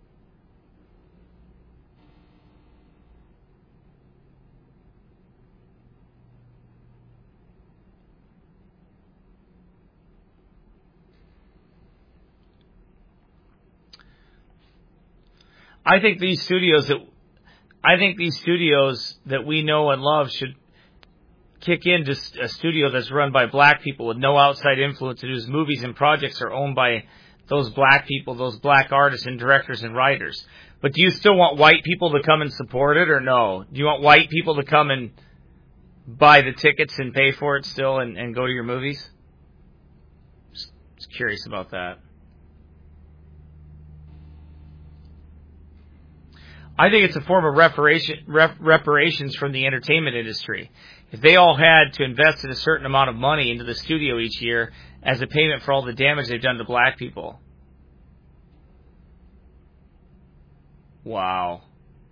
I think these studios that I think these studios that we know and love should kick into a studio that's run by black people with no outside influence, and whose movies and projects are owned by those black people, those black artists and directors and writers. But do you still want white people to come and support it, or no? Do you want white people to come and buy the tickets and pay for it still and, and go to your movies? Just, just curious about that. I think it's a form of reparation, rep, reparations from the entertainment industry. If they all had to invest in a certain amount of money into the studio each year as a payment for all the damage they've done to black people. Wow.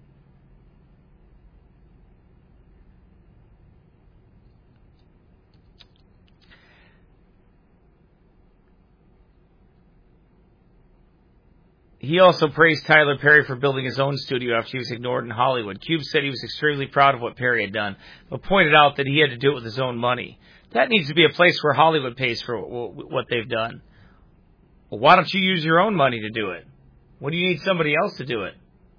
He also praised Tyler Perry for building his own studio after he was ignored in Hollywood. Cube said he was extremely proud of what Perry had done, but pointed out that he had to do it with his own money. That needs to be a place where Hollywood pays for what they've done. Well, why don't you use your own money to do it? What do you need somebody else to do it?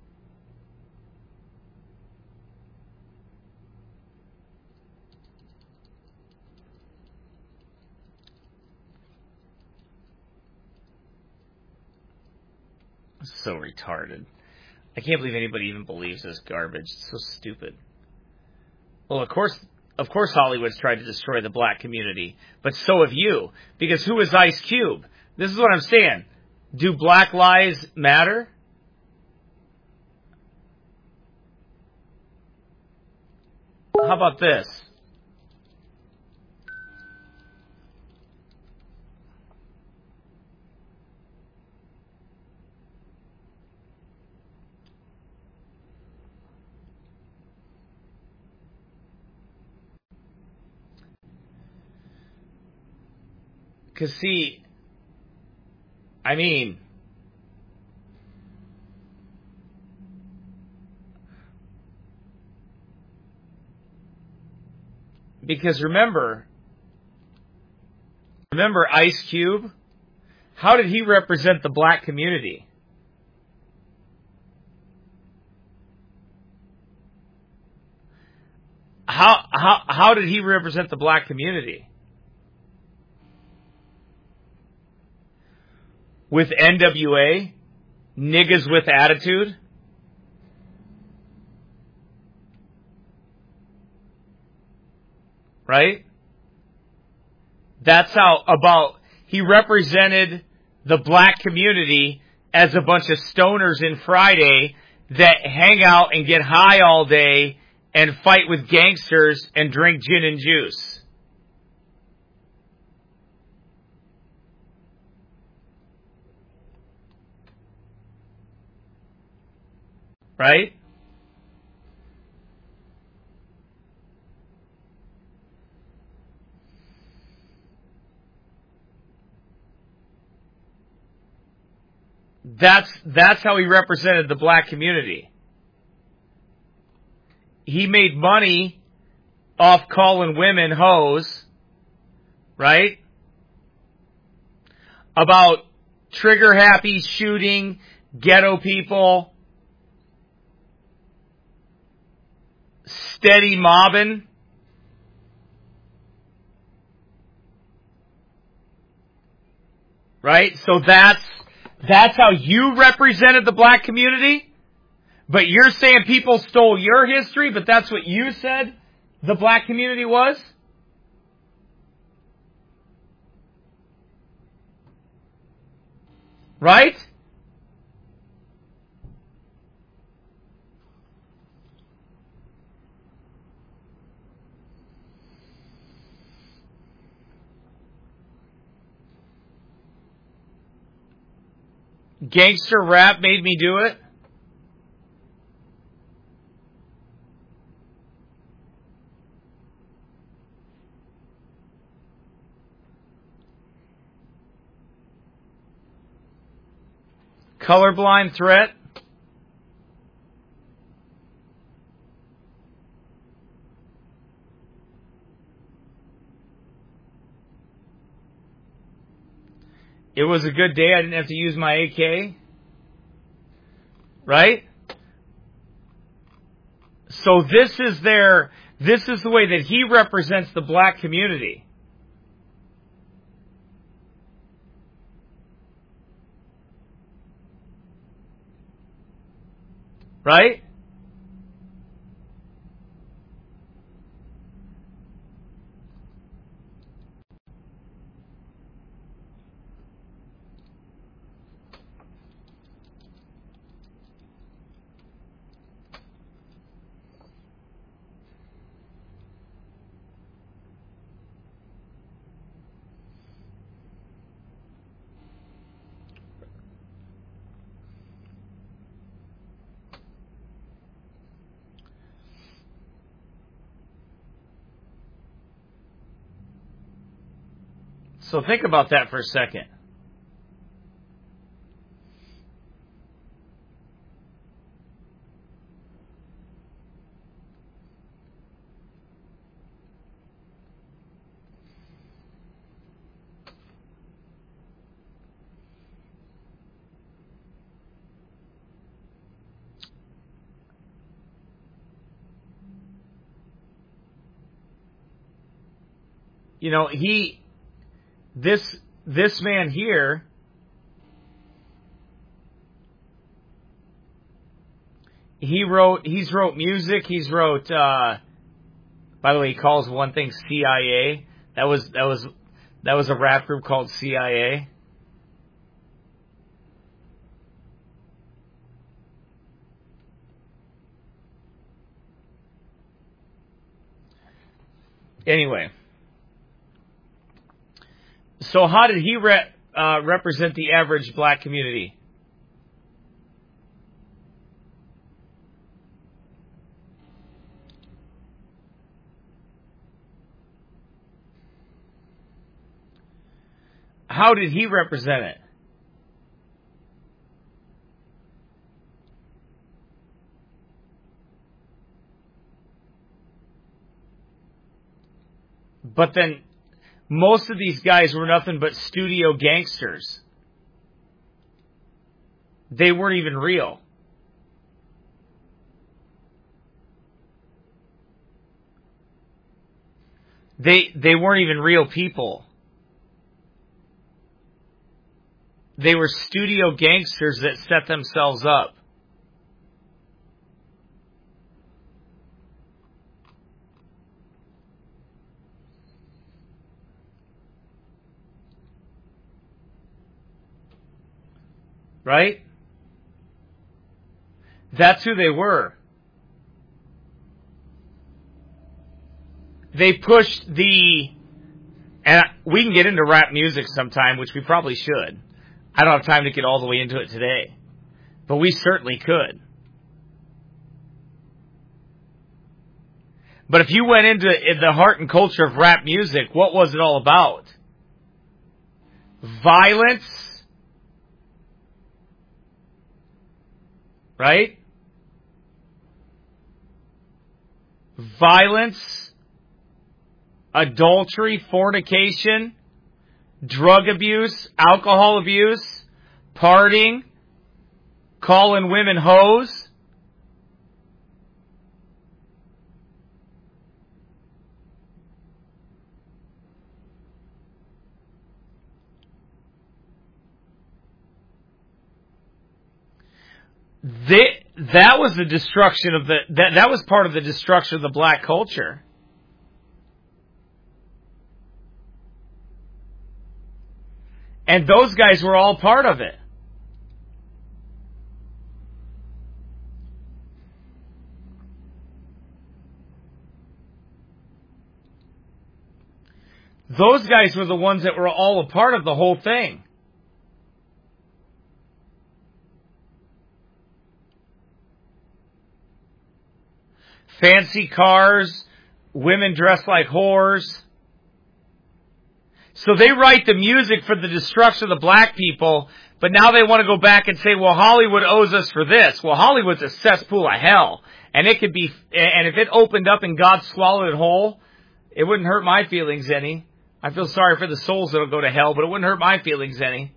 So retarded. I can't believe anybody even believes this garbage. It's so stupid. Well, of course, of course Hollywood's tried to destroy the black community, but so have you. Because who is Ice Cube? This is what I'm saying. Do black lives matter? How about this? Because, see, I mean, because remember, remember Ice Cube? How did he represent the black community? How, how, how did he represent the black community? With N W A, niggas with attitude. Right? That's how about he represented the black community as a bunch of stoners in Friday that hang out and get high all day and fight with gangsters and drink gin and juice. Right? That's, that's how he represented the black community. He made money off calling women hoes, right? About trigger-happy shooting, ghetto people, steady mobbing. Right? So that's, that's how you represented the black community? But you're saying people stole your history, but that's what you said the black community was? Right? Gangster rap made me do it? Colorblind threat? It was a good day. I didn't have to use my A K. Right? So this is their, this is the way that he represents the black community. Right? So think about that for a second. You know, he, this, this man here, he wrote, he's wrote music, he's wrote, uh, by the way, he calls one thing C I A. That was, that was, that was a rap group called C I A. Anyway. So how did he re- uh, represent the average black community? How did he represent it? But then most of these guys were nothing but studio gangsters. They weren't even real. They they weren't even real people. They were studio gangsters that set themselves up. Right? That's who they were. They pushed the, and we can get into rap music sometime, which we probably should. I don't have time to get all the way into it today, but we certainly could. But if you went into the heart and culture of rap music, what was it all about? Violence, right? Violence, adultery, fornication, drug abuse, alcohol abuse, partying, calling women hoes. They, that was the destruction of the, that, that was part of the destruction of the black culture. And those guys were all part of it. Those guys were the ones that were all a part of the whole thing. Fancy cars, women dressed like whores. So they write the music for the destruction of the black people, but now they want to go back and say, well, Hollywood owes us for this. Well, Hollywood's a cesspool of hell. And it could be, and if it opened up and God swallowed it whole, it wouldn't hurt my feelings any. I feel sorry for the souls that'll go to hell, but it wouldn't hurt my feelings any.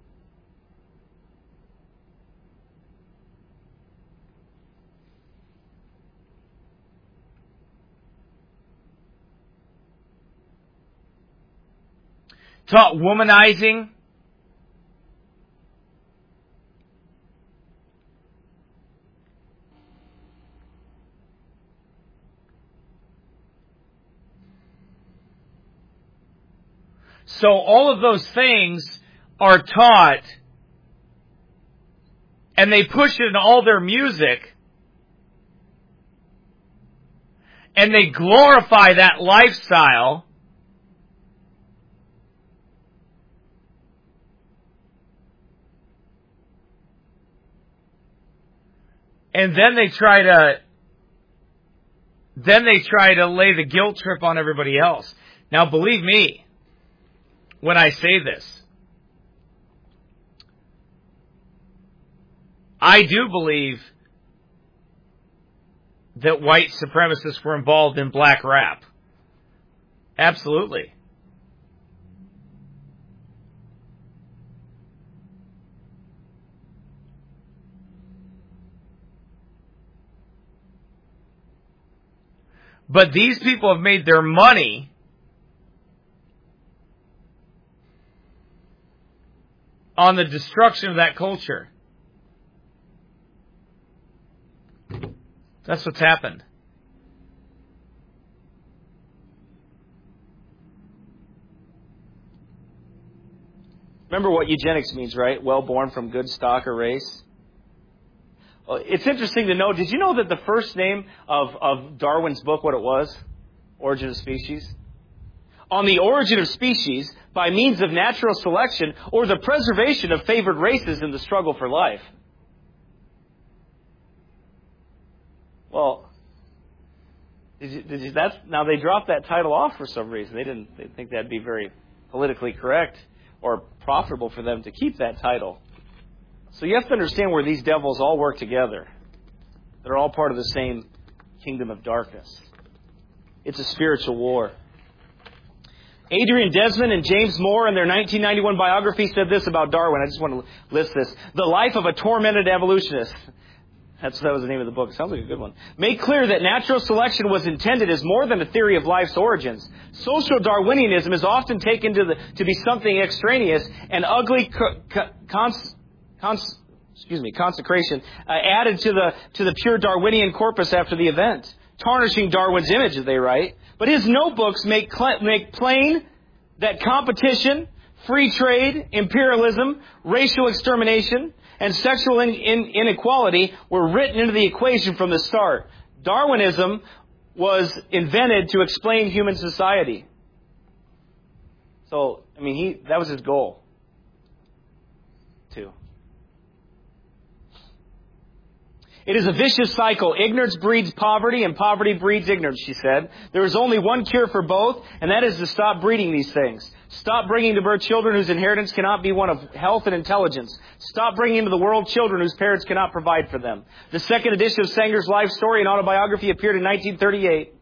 Taught womanizing. So all of those things are taught, and they push it in all their music, and they glorify that lifestyle. And then they try to, then they try to lay the guilt trip on everybody else. Now, believe me, when I say this, I do believe that white supremacists were involved in black rap. Absolutely. But these people have made their money on the destruction of that culture. That's what's happened. Remember what eugenics means, right? Well born from good stock or race. It's interesting to know, did you know that the first name of, of Darwin's book, what it was? Origin of Species? On the origin of species by means of natural selection or the preservation of favored races in the struggle for life. Well, did you, did you, that's, now they dropped that title off for some reason. They didn't, they didn't think that'd be very politically correct or profitable for them to keep that title. So you have to understand where these devils all work together. They're all part of the same kingdom of darkness. It's a spiritual war. Adrian Desmond and James Moore in their nineteen ninety-one biography said this about Darwin. I just want to list this. The life of a tormented evolutionist. That's, that was the name of the book. Sounds like a good one. Made clear that natural selection was intended as more than a theory of life's origins. Social Darwinianism is often taken to, the, to be something extraneous and ugly co- co- cons- Cons- excuse me, consecration uh, added to the to the pure Darwinian corpus after the event, tarnishing Darwin's image, as they write. But his notebooks make cl- make plain that competition, free trade, imperialism, racial extermination, and sexual in, in, inequality were written into the equation from the start. Darwinism was invented to explain human society. So, I mean, he that was his goal, too. It is a vicious cycle. Ignorance breeds poverty, and poverty breeds ignorance, she said. There is only one cure for both, and that is to stop breeding these things. Stop bringing to birth children whose inheritance cannot be one of health and intelligence. Stop bringing into the world children whose parents cannot provide for them. The second edition of Sanger's life story and autobiography appeared in nineteen thirty-eight.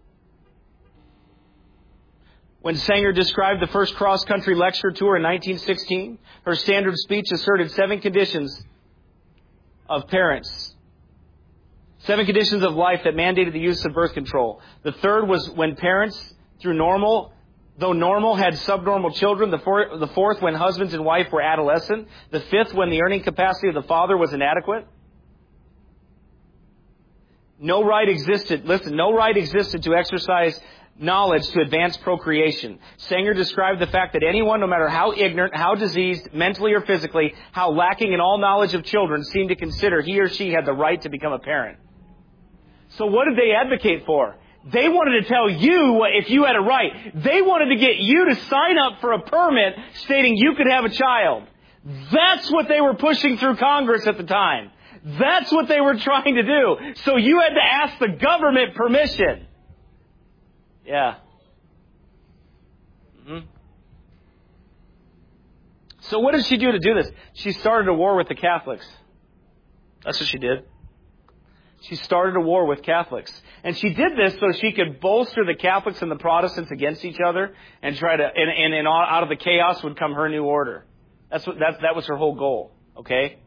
When Sanger described the first cross-country lecture tour in nineteen sixteen, her standard speech asserted seven conditions of parents. Seven conditions of life that mandated the use of birth control. The third was when parents, through normal, though normal, had subnormal children. The, four, the fourth, when husbands and wife were adolescent. The fifth, when the earning capacity of the father was inadequate. No right existed, listen, no right existed to exercise knowledge to advance procreation. Sanger described the fact that anyone, no matter how ignorant, how diseased, mentally or physically, how lacking in all knowledge of children, seemed to consider he or she had the right to become a parent. So what did they advocate for? They wanted to tell you if you had a right. They wanted to get you to sign up for a permit stating you could have a child. That's what they were pushing through Congress at the time. That's what they were trying to do. So you had to ask the government permission. Yeah. Mm-hmm. So what did she do to do this? She started a war with the Catholics. That's what she did. She started a war with Catholics. And she did this so she could bolster the Catholics and the Protestants against each other and try to, and, and, and out of the chaos would come her new order. That's what, that, that was her whole goal. Okay?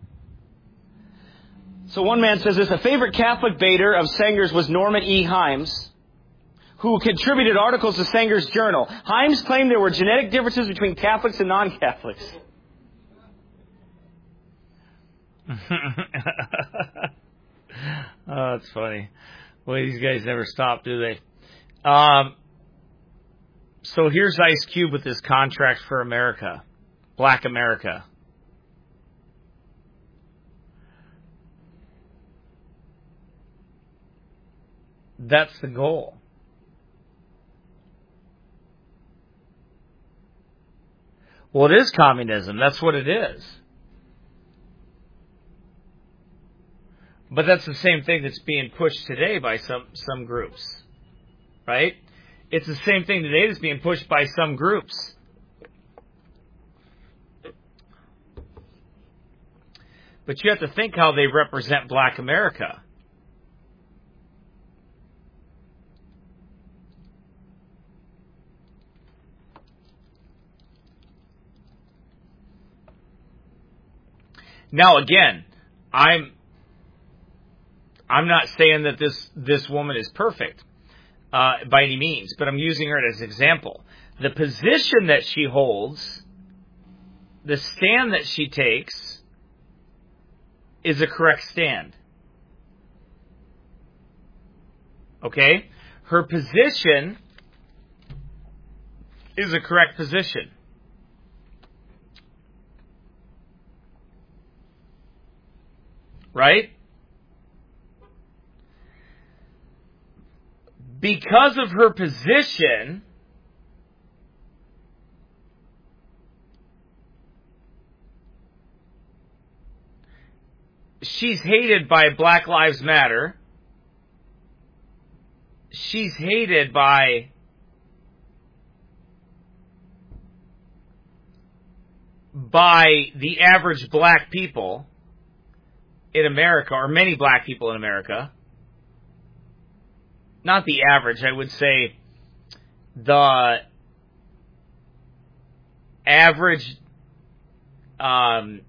So one man says this, a favorite Catholic baiter of Sanger's was Norman E. Himes, who contributed articles to Sanger's journal. Himes claimed there were genetic differences between Catholics and non-Catholics. Oh, that's funny. Boy, these guys never stop, do they? Um, so here's Ice Cube with his contract for America. Black America. That's the goal. Well, it is communism. That's what it is. But that's the same thing that's being pushed today by some, some groups. Right? It's the same thing today that's being pushed by some groups. But you have to think how they represent Black America. Now again, I'm I'm not saying that this, this woman is perfect uh, by any means, but I'm using her as an example. The position that she holds, the stand that she takes, is a correct stand. Okay? Her position is a correct position. Right? Because of her position, she's hated by Black Lives Matter. She's hated by by the average black people in America, or many black people in America. Not the average, I would say the average um,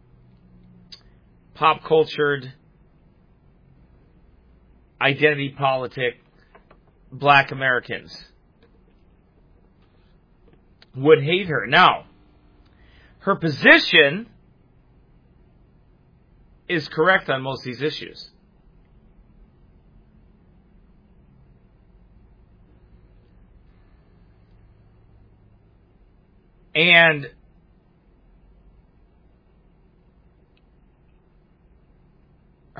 pop-cultured, identity politic Black Americans would hate her. Now, her position is correct on most of these issues. And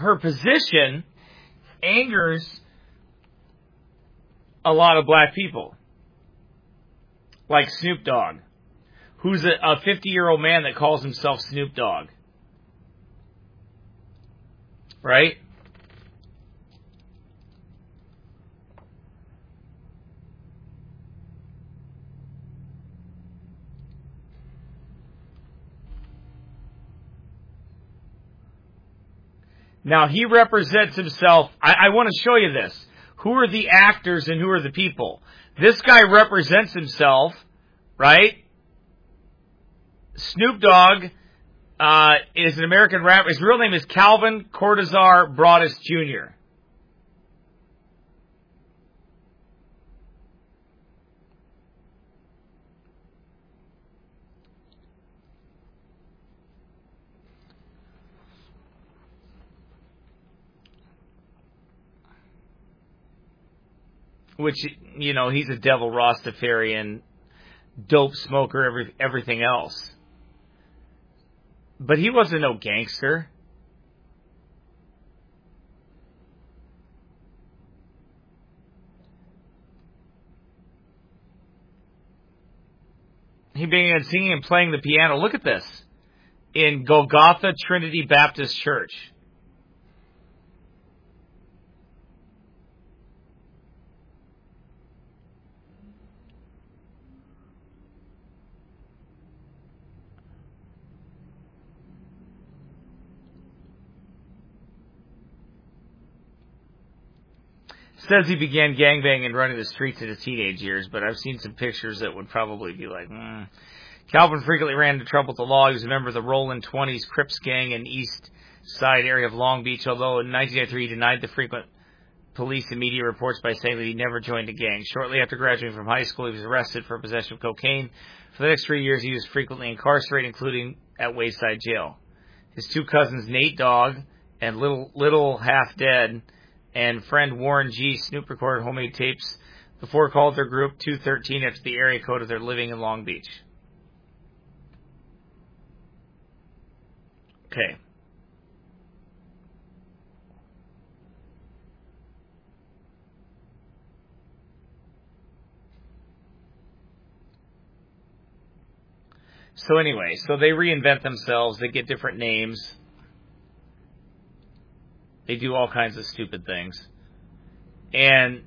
her position angers a lot of black people. Like Snoop Dogg, who's a fifty-year-old man that calls himself Snoop Dogg. Right? Now, he represents himself. I, I want to show you this. Who are the actors and who are the people? This guy represents himself, right? Snoop Dogg uh, is an American rapper. His real name is Calvin Cortazar Broadus Junior Which, you know, he's a devil Rastafarian, dope smoker, every, everything else. But he wasn't no gangster. He began singing and playing the piano. Look at this. In Golgotha Trinity Baptist Church. Says he began gangbanging and running the streets in his teenage years, but I've seen some pictures that would probably be like, mm. Calvin frequently ran into trouble with the law. He was a member of the Rollin' twenties Crips gang in East Side area of Long Beach, although in nineteen ninety-three he denied the frequent police and media reports by saying that he never joined a gang. Shortly after graduating from high school, he was arrested for possession of cocaine. For the next three years, he was frequently incarcerated, including at Wayside Jail. His two cousins, Nate Dogg and Little Little Half Dead, and friend Warren G. Snoop recorded homemade tapes. The four called their group two thirteen after the area code of their living in Long Beach. Okay. So anyway, so they reinvent themselves. They get different names. They do all kinds of stupid things. And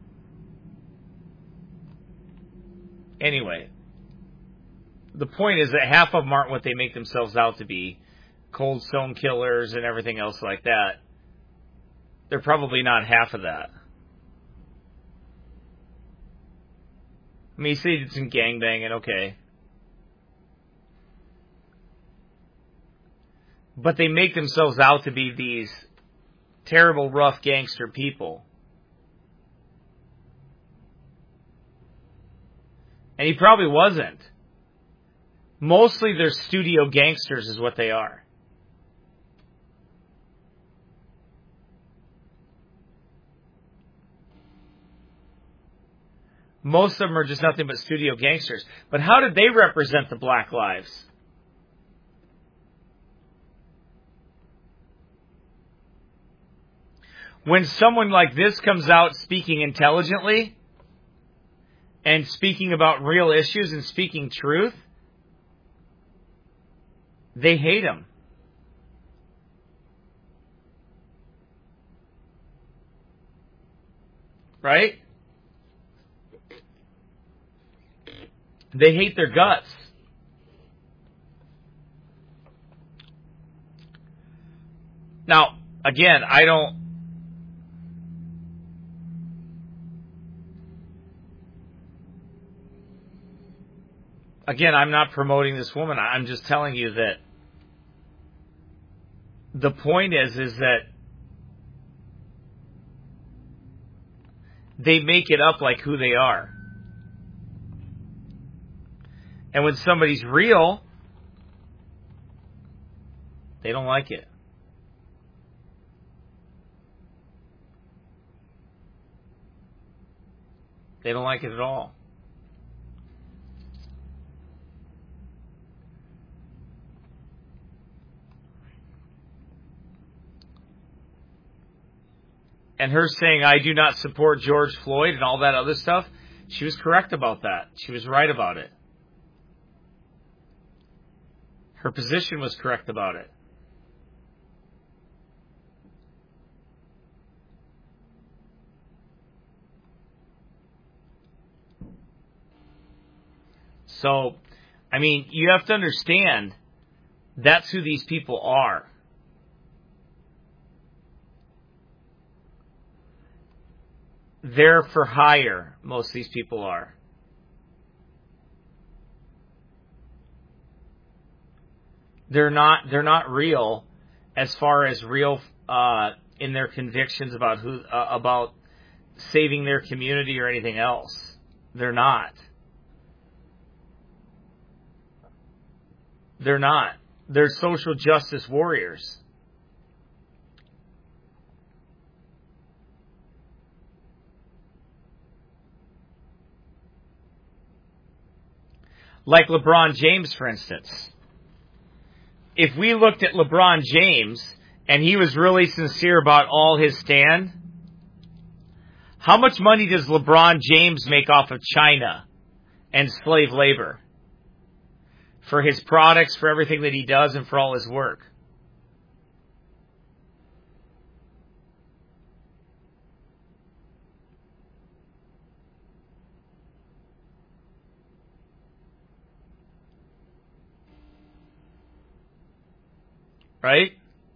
anyway, the point is that half of them aren't what they make themselves out to be. Cold Stone Killers and everything else like that. They're probably not half of that. I mean, you say it's some gangbanging, okay. But they make themselves out to be these terrible, rough gangster people. And he probably wasn't. Mostly they're studio gangsters is what they are. Most of them are just nothing but studio gangsters. But how did they represent the black lives? When someone like this comes out speaking intelligently and speaking about real issues and speaking truth, they hate him. Right? They hate their guts. Now, again, I don't Again, I'm not promoting this woman. I'm just telling you that the point is, is that they make it up like who they are. And when somebody's real, they don't like it. They don't like it at all. and her saying, I do not support George Floyd and all that other stuff, she was correct about that. She was right about it. Her position was correct about it. So, I mean, you have to understand that's who these people are. They're for hire, most of these people are. They're not they're not real as far as real uh, in their convictions about who uh, about saving their community or anything else. They're not. They're not. They're social justice warriors. Like LeBron James, for instance. If we looked at LeBron James and he was really sincere about all his stand, how much money does LeBron James make off of China and slave labor? For his products, for everything that he does, and for all his work. Right?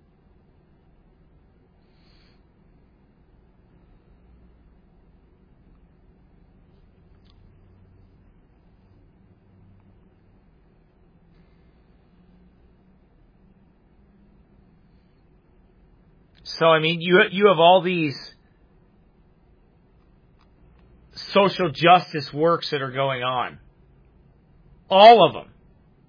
So, I mean, you you have all these social justice works that are going on. All of them.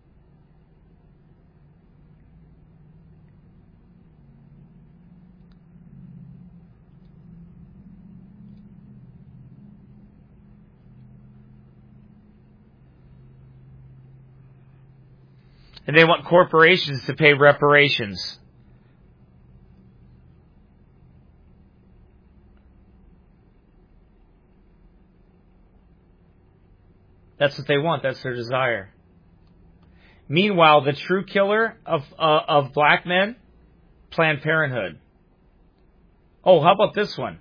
And they want corporations to pay reparations. That's what they want. That's their desire. Meanwhile, the true killer of uh, of black men, Planned Parenthood. Oh, how about this one?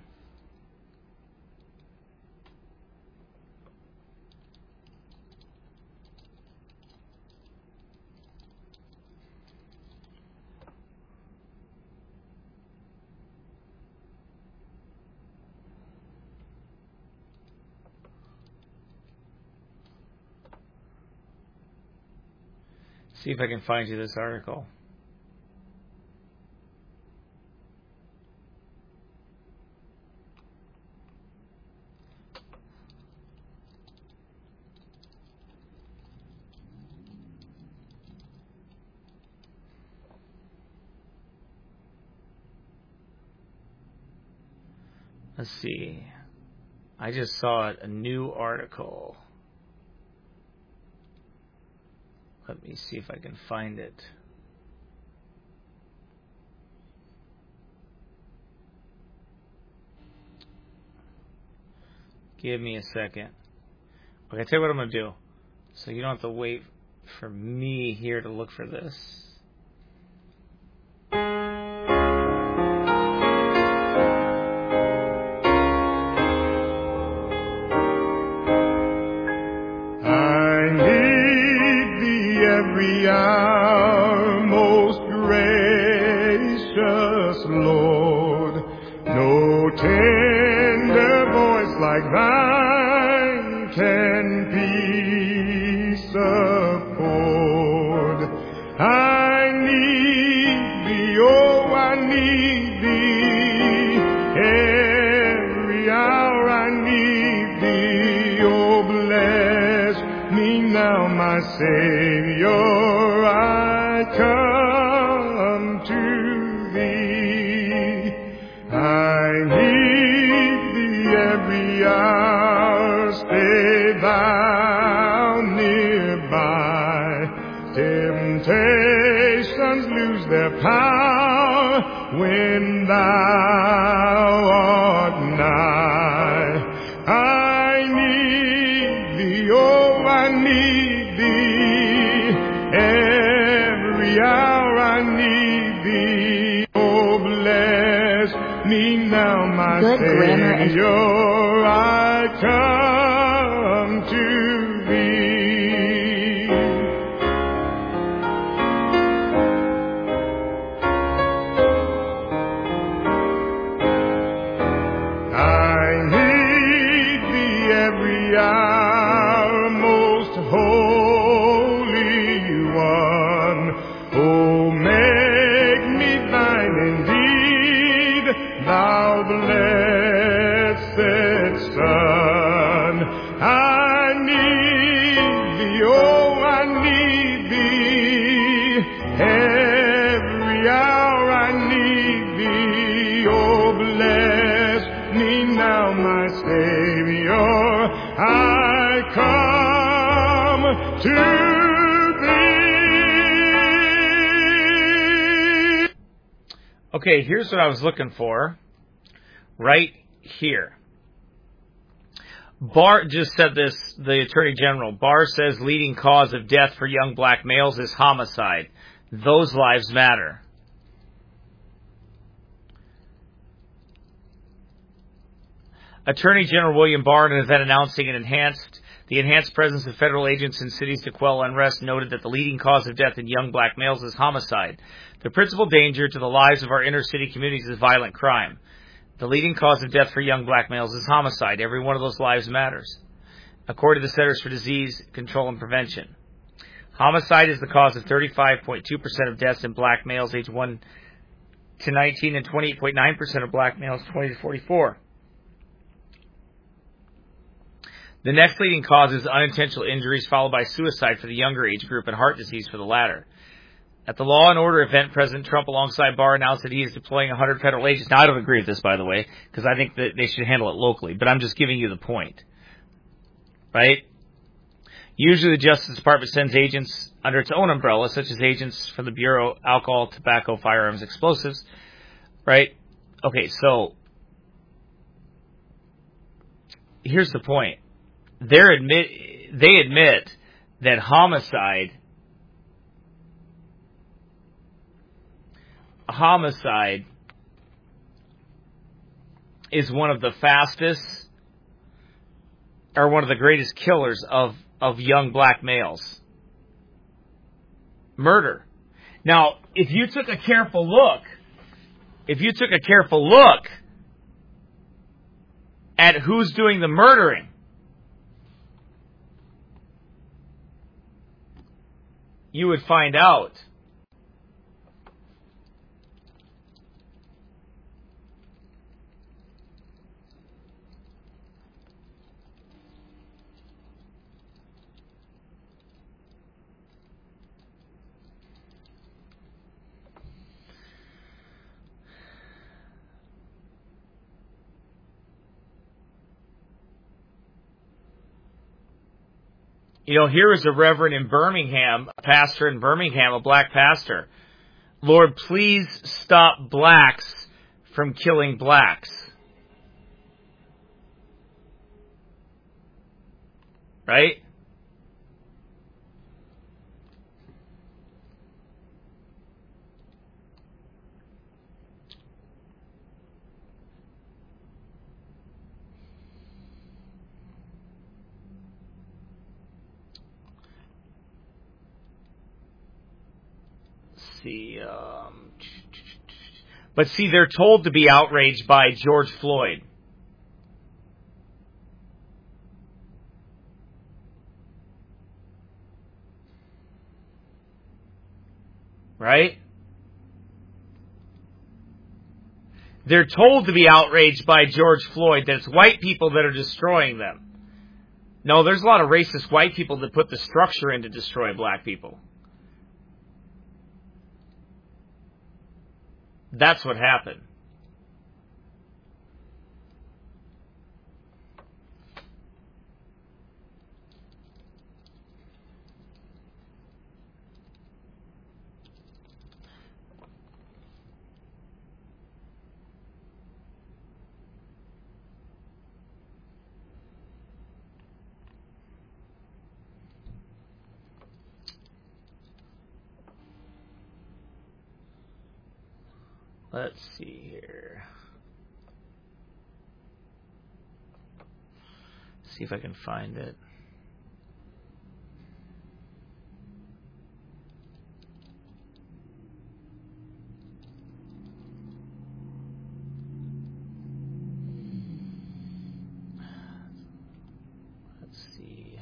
See if I can find you this article. Let's see. I just saw a new article. Let me see if I can find it. Give me a second. Okay, I'll tell you what I'm going to do. So you don't have to wait for me here to look for this. Every hour, most gracious Lord, no tender voice like thine can peace afford. I need thee, oh, I need thee, every hour I need thee, oh, bless me now, my Savior, I come to thee. I need thee every hour, stay thou nearby. Temptations lose their power when thou art I need thee. Every hour I need thee. Oh, bless me now, my Good grammar and- Savior, I come to thee. I need thee every hour, most holy one. Oh, make me thine indeed, thou blessed Son. I need thee, oh, I need thee. Every hour I need thee. Oh, bless me now, my Savior. I come to thee. Okay, here's what I was looking for. Right here. Barr just said this, the Attorney General. Barr says leading cause of death for young black males is homicide. Those lives matter. Attorney General William Barr, in an event announcing an enhanced, the enhanced presence of federal agents in cities to quell unrest, noted that the leading cause of death in young black males is homicide. The principal danger to the lives of our inner city communities is violent crime. The leading cause of death for young black males is homicide. Every one of those lives matters, according to the Centers for Disease Control and Prevention. Homicide is the cause of thirty-five point two percent of deaths in black males aged one to nineteen and twenty-eight point nine percent of black males twenty to forty-four. The next leading cause is unintentional injuries, followed by suicide for the younger age group and heart disease for the latter. At the Law and Order event, President Trump, alongside Barr, announced that he is deploying one hundred federal agents. Now, I don't agree with this, by the way, because I think that they should handle it locally, but I'm just giving you the point. Right? Usually the Justice Department sends agents under its own umbrella, such as agents from the Bureau of Alcohol, Tobacco, Firearms, Explosives. Right? Okay, so here's the point. They're admit, they admit that homicide homicide is one of the fastest or one of the greatest killers of, of young black males. Murder. Now, if you took a careful look, if you took a careful look at who's doing the murdering, you would find out You know, here is a reverend in Birmingham, a pastor in Birmingham, a black pastor. Lord, please stop blacks from killing blacks. Right? See, um, but see, they're told to be outraged by George Floyd. Right? They're told to be outraged by George Floyd, that it's white people that are destroying them. No, there's a lot of racist white people that put the structure in to destroy black people. That's what happened. Let's see here. See if I can find it. Let's see.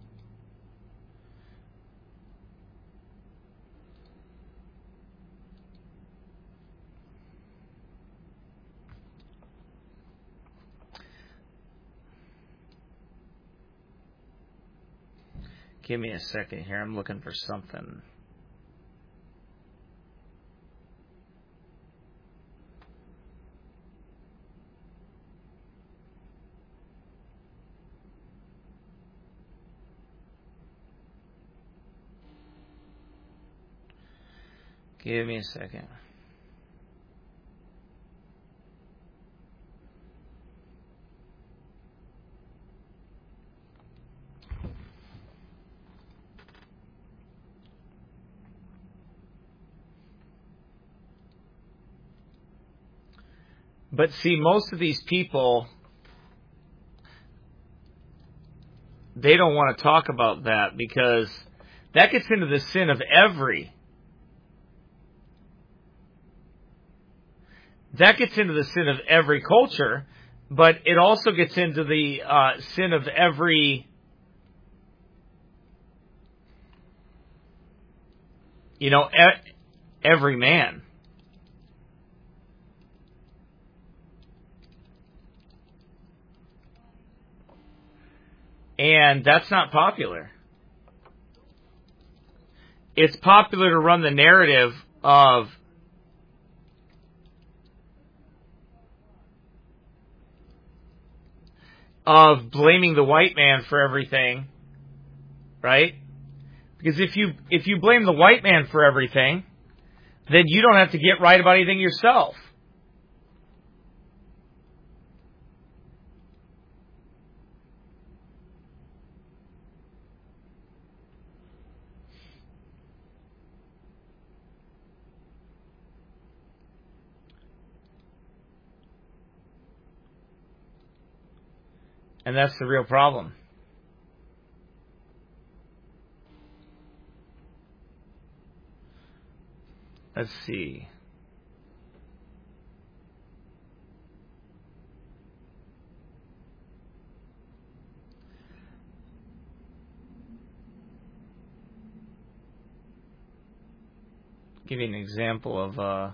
Give me a second here. I'm looking for something. Give me a second. But see, most of these people, they don't want to talk about that because that gets into the sin of every. That gets into the sin of every culture, but it also gets into the uh, sin of every, you know, e- every man. And that's not popular. It's popular to run the narrative of of blaming the white man for everything, right? Because if you if you blame the white man for everything, then you don't have to get right about anything yourself. And that's the real problem. Let's see. Give you an example of uh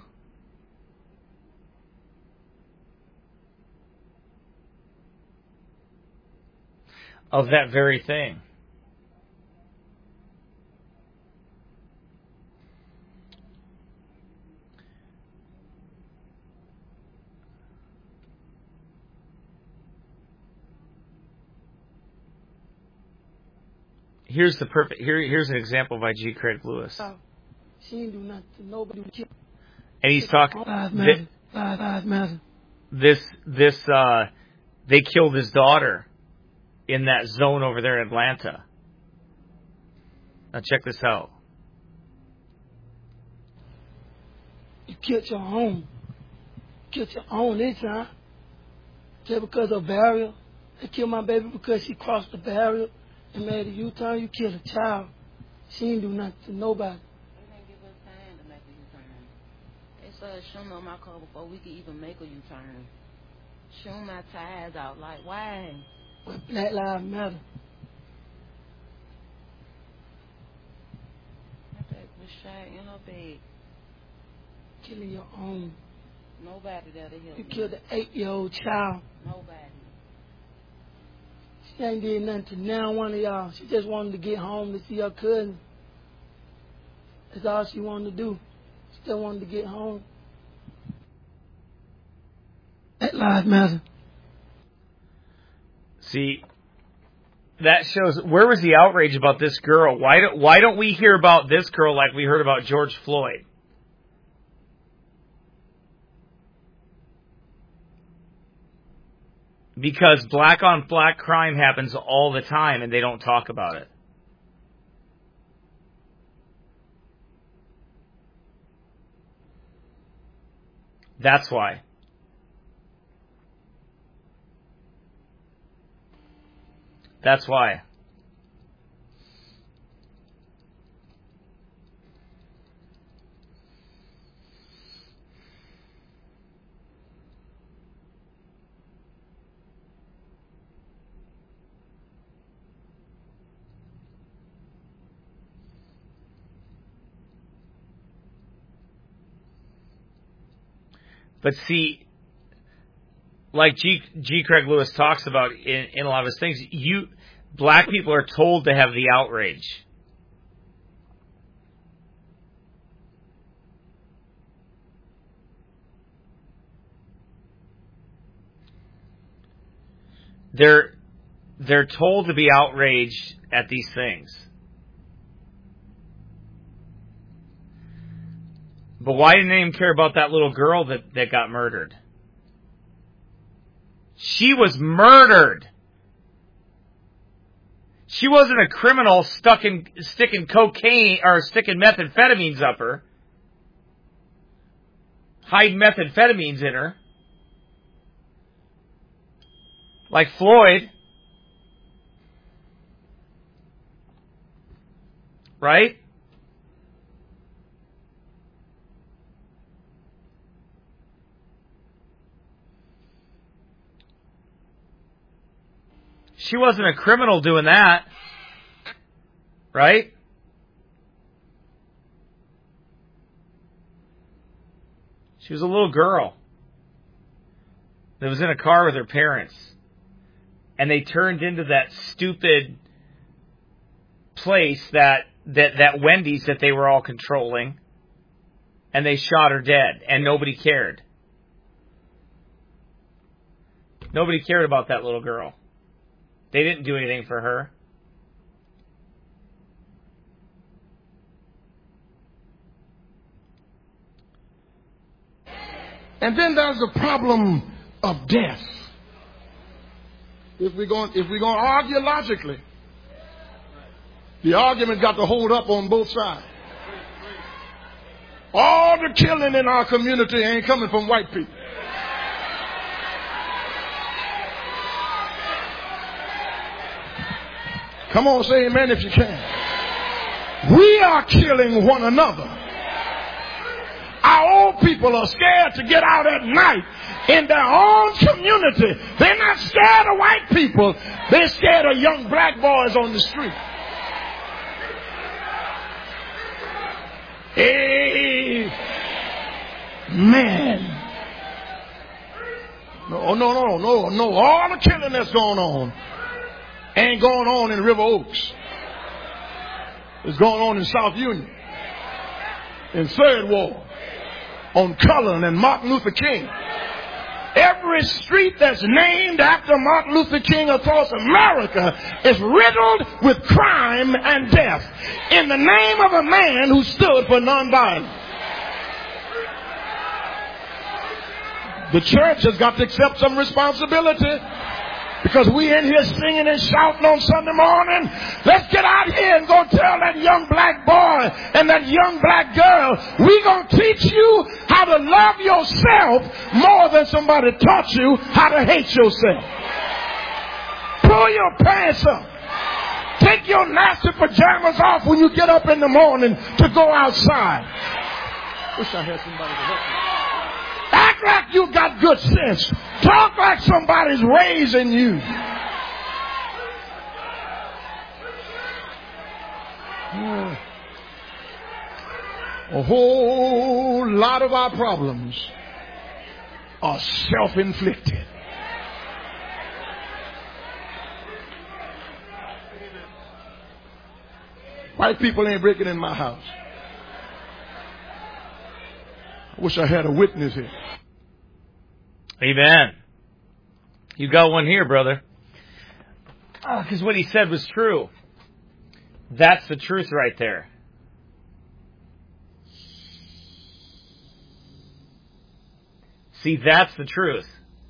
of that very thing. Here's the perfect. Here, here's an example by G. Craig Lewis. She ain't do nothing to nobody. And he's talking. This, this, this, uh, they killed his daughter in that zone over there in Atlanta. Now check this out. You killed your own. Killed your own this time. Just because of barrier. They killed my baby because she crossed the barrier and made a U-turn. You killed a child. She ain't do nothing to nobody. They didn't give us time to make a U-turn. They started shooting on my car before we could even make a U-turn. Shooting my tires out. Like, why? But Black Lives Matter. My baby was shot in her bed. Killing your own. Nobody there to help You me. killed an eight-year-old child. Nobody. She ain't did nothing to now one of y'all. She just wanted to get home to see her cousin. That's all she wanted to do. She still wanted to get home. Black Lives Matter. See, that shows, where was the outrage about this girl? Why don't, why don't we hear about this girl like we heard about George Floyd? Because black on black crime happens all the time and they don't talk about it. That's why. That's why. But see, like G. G. Craig Lewis talks about in, in a lot of his things, you black people are told to have the outrage. They're they're told to be outraged at these things. But why didn't anyone care about that little girl that, that got murdered? She was murdered. She wasn't a criminal stuck in sticking cocaine or sticking methamphetamines up her, hiding methamphetamines in her, like Floyd, right? She wasn't a criminal doing that, right? She was a little girl that was in a car with her parents. And they turned into that stupid place that, that, that Wendy's that they were all controlling. And they shot her dead. And nobody cared. Nobody cared about that little girl. They didn't do anything for her. And then there's the problem of death. If we're going, if we're going to argue logically, the argument got to hold up on both sides. All the killing in our community ain't coming from white people. Come on, say amen if you can. We are killing one another. Our old people are scared to get out at night in their own community. They're not scared of white people. They're scared of young black boys on the street. Amen. No, no, no, no, no. All the killing that's going on ain't going on in River Oaks. It's going on in South Union, in Third Ward, on Cullen and Martin Luther King. Every street that's named after Martin Luther King across America is riddled with crime and death in the name of a man who stood for nonviolence. The church has got to accept some responsibility. Because we in here singing and shouting on Sunday morning. Let's get out here and go tell that young black boy and that young black girl, we gonna teach you how to love yourself more than somebody taught you how to hate yourself. Pull your pants up. Take your nasty pajamas off when you get up in the morning to go outside. Wish I had somebody to help me. Act like you got good sense. Talk like somebody's raising you. A whole lot of our problems are self-inflicted. White people ain't breaking in my house. I wish I had a witness here. Amen. You got one here, brother. Because uh, what he said was true. That's the truth right there. See, that's the truth.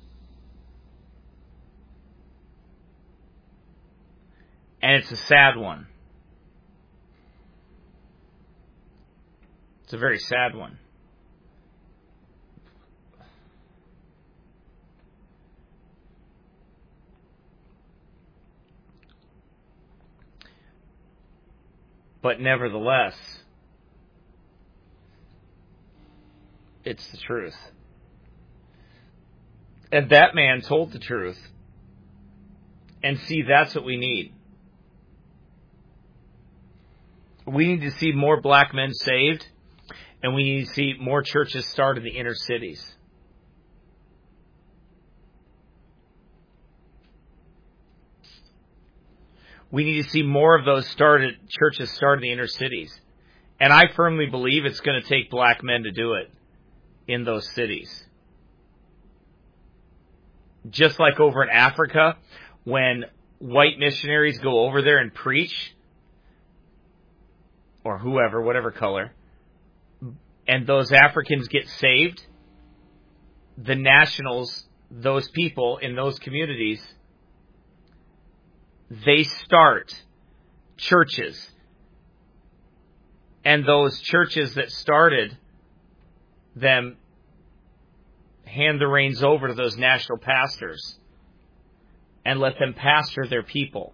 And it's a sad one. It's a very sad one. But nevertheless, it's the truth. And that man told the truth. And see, that's what we need. We need to see more black men saved, and we need to see more churches start in the inner cities. We need to see more of those started churches start in the inner cities. And I firmly believe it's going to take black men to do it in those cities. Just like over in Africa, when white missionaries go over there and preach, or whoever, whatever color, and those Africans get saved, the nationals, those people in those communities, they start churches. And those churches that started them hand the reins over to those national pastors and let them pastor their people.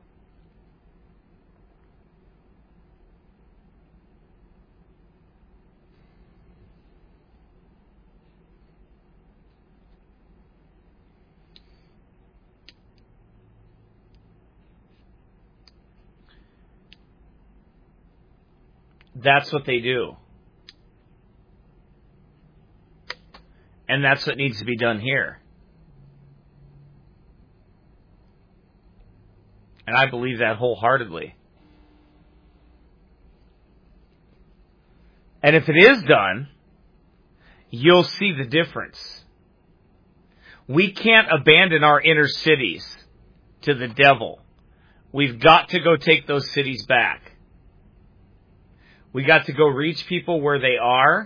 That's what they do. And that's what needs to be done here. And I believe that wholeheartedly. And if it is done, you'll see the difference. We can't abandon our inner cities to the devil. We've got to go take those cities back. We got to go reach people where they are.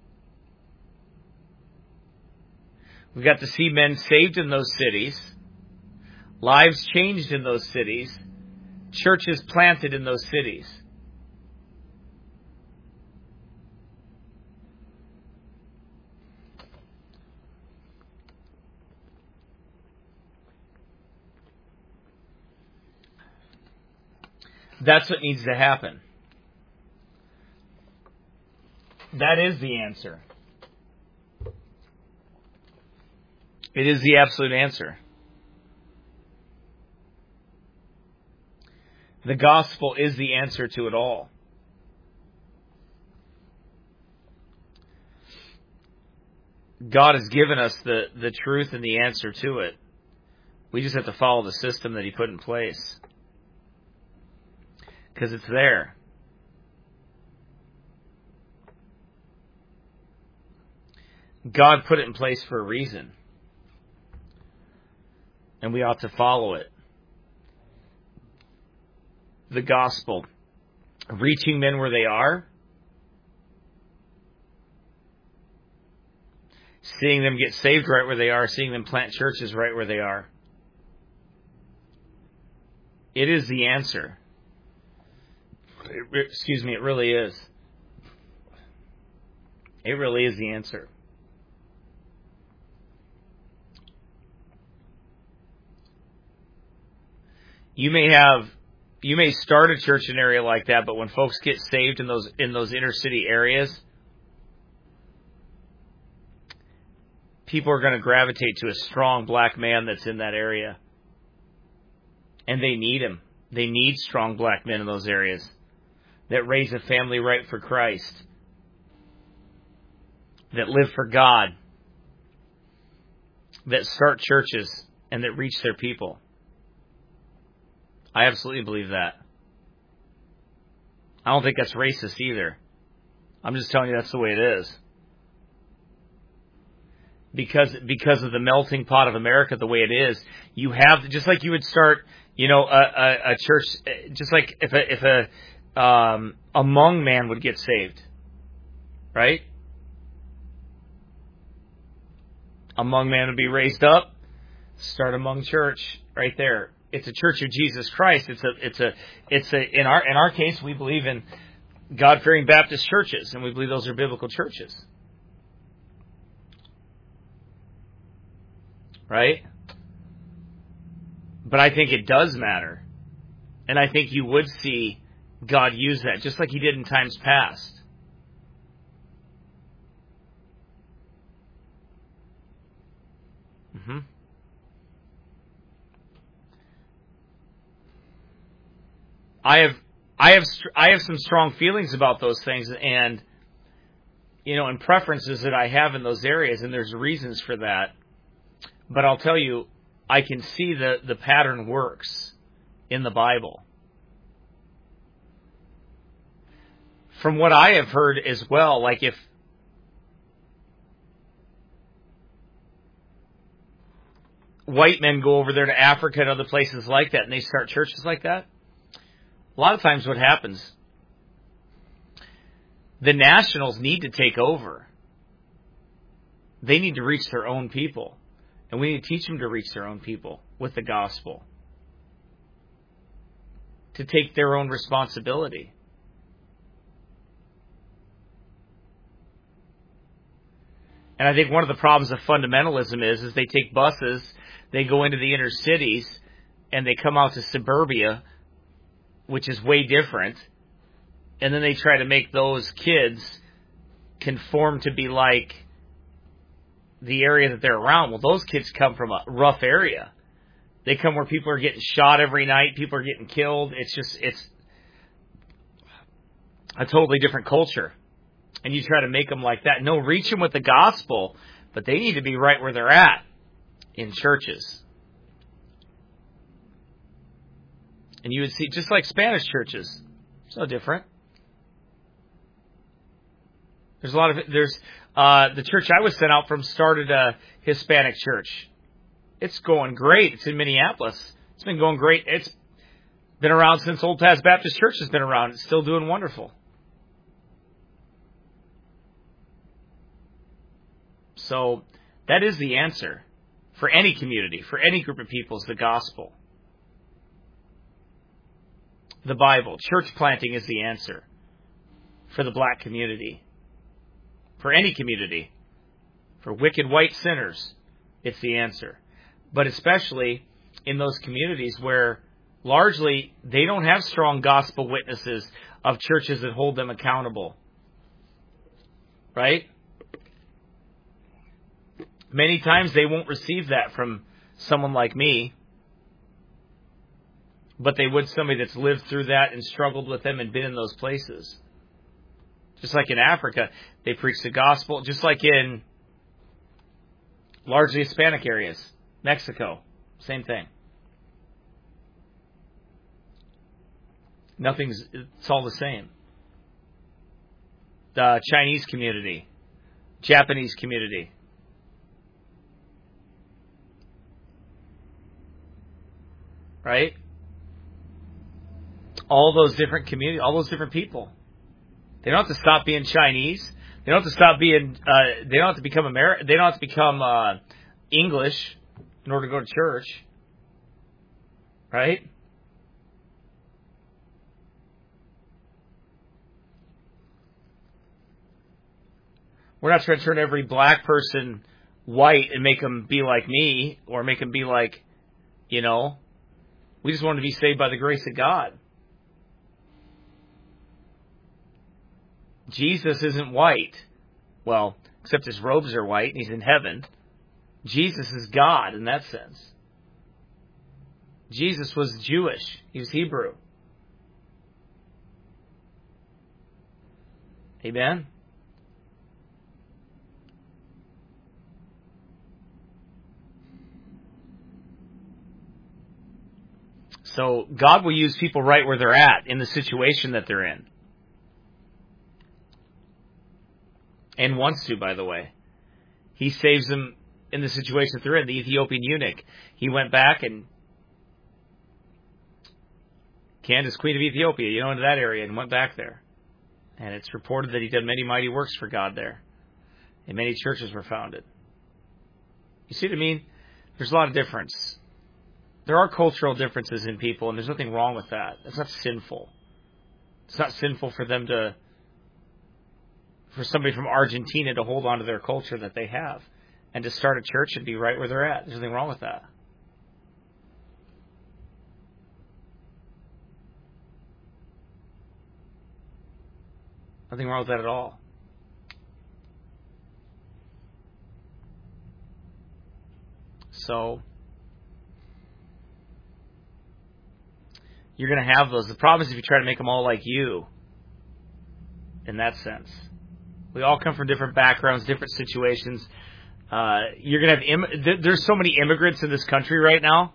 We got to see men saved in those cities, lives changed in those cities, churches planted in those cities. That's what needs to happen. That is the answer. It is the absolute answer. The gospel is the answer to it all. God has given us the, the truth and the answer to it. We just have to follow the system that He put in place. Because it's there. God put it in place for a reason. And we ought to follow it. The gospel. Reaching men where they are. Seeing them get saved right where they are. Seeing them plant churches right where they are. It is the answer. It, excuse me, it really is. It really is the answer. You may have, you may start a church in an area like that, but when folks get saved in those in those inner city areas, people are going to gravitate to a strong black man that's in that area, and they need him. They need strong black men in those areas that raise a family right for Christ, that live for God, that start churches and that reach their people. I absolutely believe that. I don't think that's racist either. I'm just telling you that's the way it is. Because because of the melting pot of America the way it is, you have, just like you would start, you know, a, a, a church, just like if a if a um, a Hmong man would get saved, right? A Hmong man would be raised up, start a Hmong church right there. It's a church of Jesus Christ. It's a, it's a, it's a, in our, in our case, we believe in God-fearing Baptist churches, and we believe those are biblical churches. Right? But I think it does matter. And I think you would see God used that, just like He did in times past. Mm-hmm. I have, I have, I have some strong feelings about those things, and you know, and preferences that I have in those areas, and there's reasons for that. But I'll tell you, I can see that the pattern works in the Bible. From what I have heard as well, like if white men go over there to Africa and other places like that, and they start churches like that, a lot of times what happens, the nationals need to take over. They need to reach their own people. And we need to teach them to reach their own people with the gospel. To take their own responsibility. And I think one of the problems of fundamentalism is, is they take buses, they go into the inner cities, and they come out to suburbia, which is way different, and then they try to make those kids conform to be like the area that they're around. Well, those kids come from a rough area. They come where people are getting shot every night, people are getting killed. It's just, it's a totally different culture. And you try to make them like that. No, reach them with the gospel, but they need to be right where they're at in churches. And you would see, just like Spanish churches, it's no different. There's a lot of, there's, uh, the church I was sent out from started a Hispanic church. It's going great. It's in Minneapolis. It's been going great. It's been around since Old Paths Baptist Church has been around. It's still doing wonderful. So that is the answer for any community, for any group of people, is the gospel. The Bible. Church planting is the answer for the black community. For any community. For wicked white sinners, it's the answer. But especially in those communities where largely they don't have strong gospel witnesses of churches that hold them accountable. Right? Many times they won't receive that from someone like me, but they would somebody that's lived through that and struggled with them and been in those places. Just like in Africa, they preach the gospel, just like in largely Hispanic areas. Mexico, same thing. Nothing's, it's all the same. The Chinese community, Japanese community. Right? All those different communities, all those different people. They don't have to stop being Chinese. They don't have to stop being, uh, they don't have to become American. They don't have to become, uh, English in order to go to church. Right? We're not trying to turn every black person white and make them be like me or make them be like, you know, we just want to be saved by the grace of God. Jesus isn't white. Well, except his robes are white and he's in heaven. Jesus is God in that sense. Jesus was Jewish. He was Hebrew. Amen? So God will use people right where they're at in the situation that they're in. And wants to, by the way. He saves them in the situation that they're in. The Ethiopian eunuch. He went back and Candace, queen of Ethiopia, you know, into that area and went back there. And it's reported that he did many mighty works for God there. And many churches were founded. You see what I mean? There's a lot of difference. There are cultural differences in people, and there's nothing wrong with that. It's not sinful. It's not sinful for them to, for somebody from Argentina to hold on to their culture that they have and to start a church and be right where they're at. There's nothing wrong with that. Nothing wrong with that at all. So, you're going to have those. The problem is if you try to make them all like you, in that sense. We all come from different backgrounds, different situations. Uh, you're going to have, Im- th- there's so many immigrants in this country right now.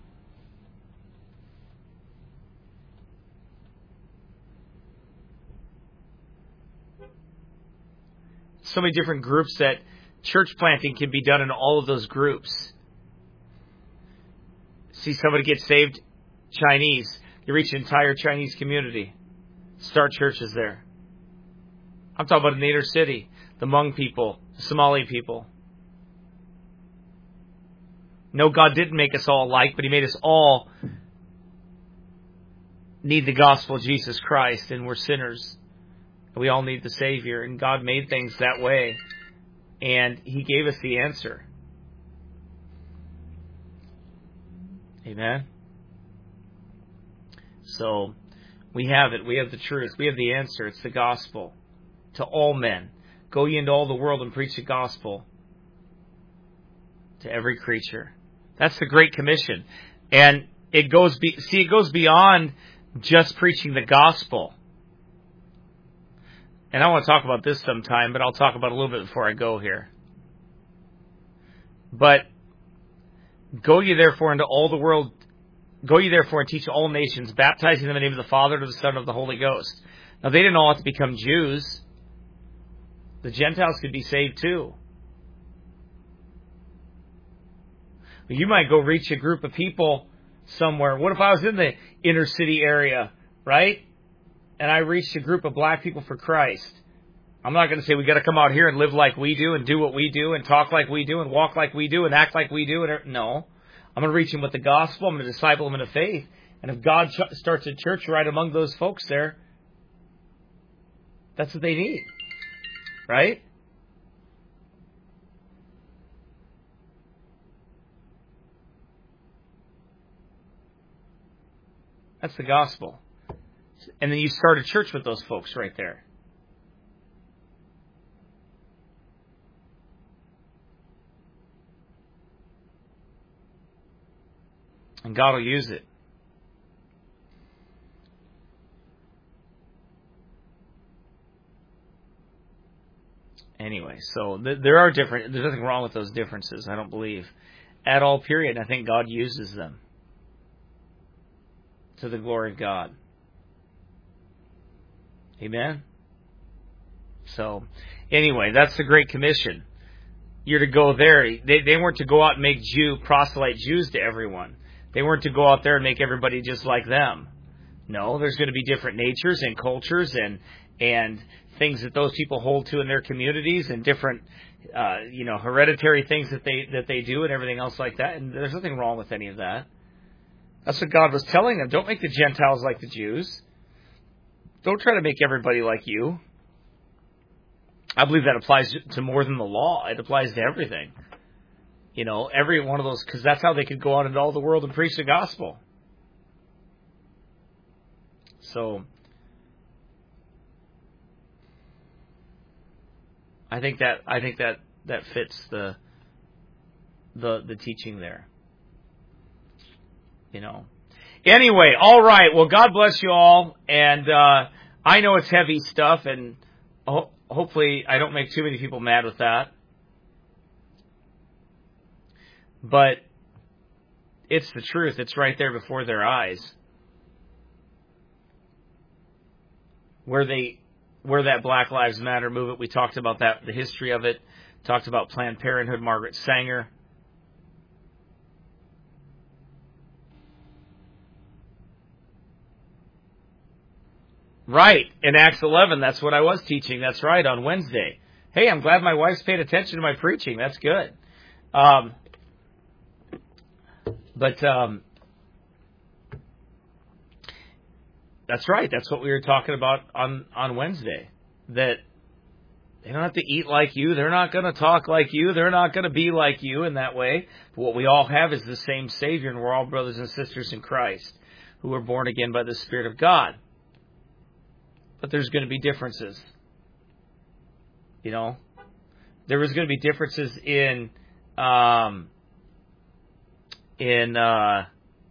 So many different groups that church planting can be done in all of those groups. See somebody get saved, Chinese. You reach an entire Chinese community. Start churches there. I'm talking about in the inner city, the Hmong people, the Somali people. No, God didn't make us all alike, but He made us all need the gospel of Jesus Christ, and we're sinners. We all need the Savior, and God made things that way, and He gave us the answer. Amen? So, we have it. We have the truth. We have the answer. It's the gospel to all men. Go ye into all the world and preach the gospel to every creature. That's the Great Commission. And it goes, be, see, it goes beyond just preaching the gospel. And I want to talk about this sometime, but I'll talk about it a little bit before I go here. But go ye therefore into all the world, go ye therefore and teach all nations, baptizing them in the name of the Father, and of the Son, and of the Holy Ghost. Now, they didn't all have to become Jews. The Gentiles could be saved too. You might go reach a group of people somewhere. What if I was in the inner city area, right? And I reached a group of black people for Christ. I'm not going to say we got to come out here and live like we do and do what we do and talk like we do and walk like we do and act like we do. And no. I'm going to reach them with the gospel. I'm going to disciple them in the faith. And if God ch- starts a church right among those folks there, that's what they need. Right? That's the gospel. And then you start a church with those folks right there. And God will use it. Anyway, so th- there are different, there's nothing wrong with those differences, I don't believe. At all, period. I think God uses them to the glory of God. Amen? So, anyway, that's the Great Commission. You're to go there. They, they weren't to go out and make Jew, proselyte Jews to everyone. They weren't to go out there and make everybody just like them. No, there's going to be different natures and cultures and and things that those people hold to in their communities and different, uh, you know, hereditary things that they that they do and everything else like that. And there's nothing wrong with any of that. That's what God was telling them. Don't make the Gentiles like the Jews. Don't try to make everybody like you. I believe that applies to more than the law. It applies to everything. You know, every one of those, because that's how they could go out into all the world and preach the gospel. So, I think that I think that, that fits the the the teaching there. You know. Anyway, all right. Well, God bless you all, and uh, I know it's heavy stuff, and ho- hopefully I don't make too many people mad with that. But it's the truth. It's right there before their eyes. Where they, where that Black Lives Matter movement, we talked about that, the history of it, talked about Planned Parenthood, Margaret Sanger. Right, in Acts eleven, that's what I was teaching. That's right, on Wednesday. Hey, I'm glad my wife's paid attention to my preaching. That's good. Um, but um, that's right. That's what we were talking about on, on Wednesday. That they don't have to eat like you. They're not going to talk like you. They're not going to be like you in that way. But what we all have is the same Savior, and we're all brothers and sisters in Christ who are born again by the Spirit of God. But there's going to be differences. You know, there was going to be differences in um, in uh,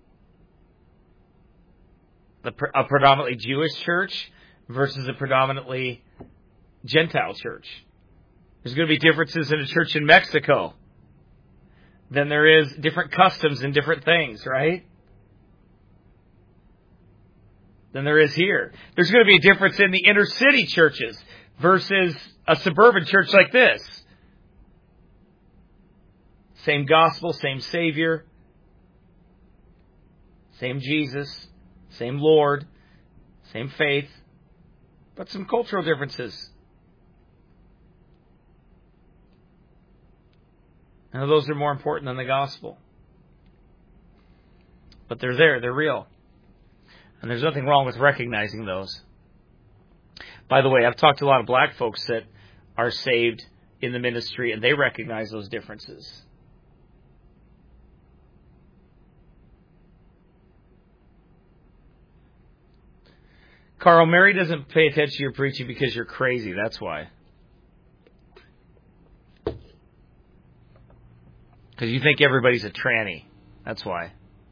the a predominantly Jewish church versus a predominantly Gentile church. There's going to be differences in a church in Mexico than there is different customs and different things, right? Than there is here. There's going to be a difference in the inner city churches versus a suburban church like this. Same gospel, same Savior, same Jesus, same Lord, same faith, but some cultural differences. And those are more important than the gospel. But they're there, they're real. And there's nothing wrong with recognizing those. By the way, I've talked to a lot of black folks that are saved in the ministry, and they recognize those differences. Carl, Mary doesn't pay attention to your preaching because you're crazy. That's why. Because you think everybody's a tranny. That's why.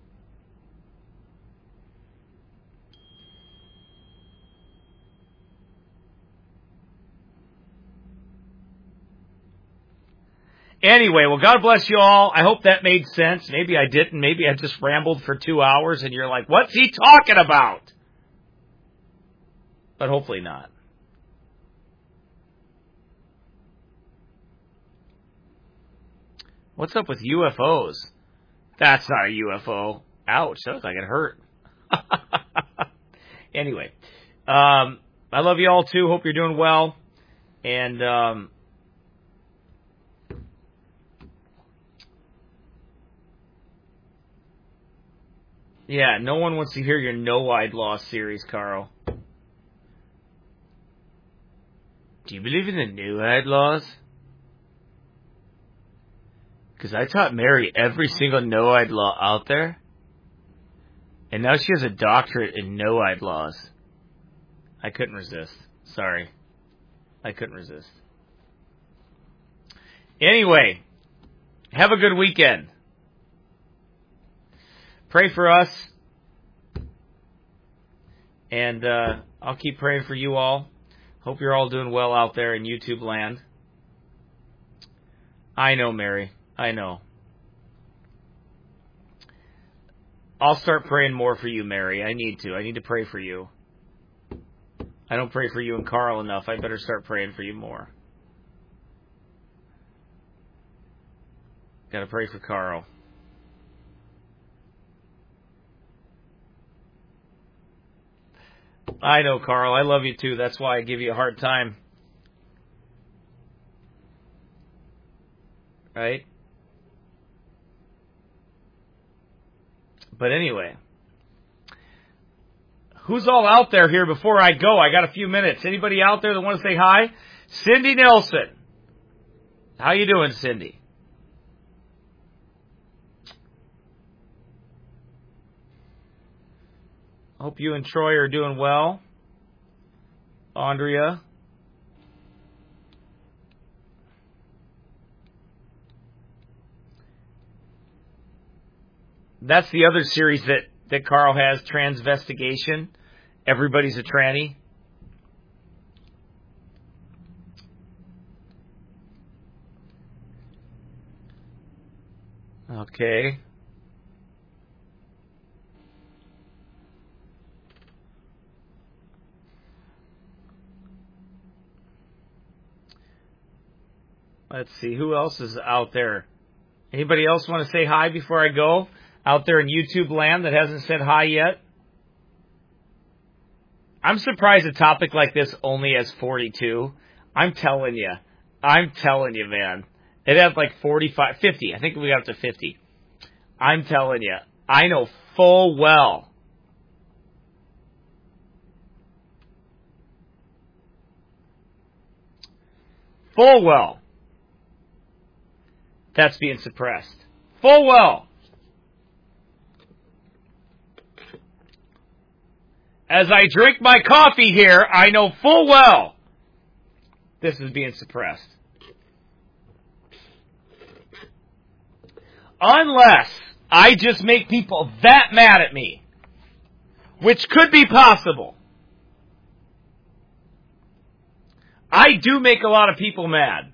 Anyway, well, God bless you all. I hope that made sense. Maybe I didn't. Maybe I just rambled for two hours and you're like, what's he talking about? But hopefully not. What's up with U F Os? That's not a U F O. Ouch, that looks like it hurt. Anyway, um, I love you all too. Hope you're doing well. And um, yeah, no one wants to hear your no-eyed law series, Carl. Do you believe in the no-eyed laws? Because I taught Mary every single no-eyed law out there. And now she has a doctorate in no-eyed laws. I couldn't resist. Sorry. I couldn't resist. Anyway, have a good weekend. Pray for us. And uh, I'll keep praying for you all. Hope you're all doing well out there in YouTube land. I know, Mary. I know. I'll start praying more for you, Mary. I need to. I need to pray for you. I don't pray for you and Carl enough. I better start praying for you more. Got to pray for Carl. I know, Carl. I love you too. That's why I give you a hard time. Right? But anyway, who's all out there here before I go? I got a few minutes. Anybody out there that want to say hi? Cindy Nelson. How you doing, Cindy? Hope you and Troy are doing well. Andrea. That's the other series that, that Carl has, Transvestigation. Everybody's a tranny. Okay. Let's see, who else is out there? Anybody else want to say hi before I go? Out there in YouTube land that hasn't said hi yet? I'm surprised a topic like this only has forty-two. I'm telling you. I'm telling you, man. It has like forty-five, fifty. I think we got up to fifty. I'm telling you. I know full well. Full well. That's being suppressed. Full well. As I drink my coffee here, I know full well this is being suppressed. Unless I just make people that mad at me, which could be possible. I do make a lot of people mad.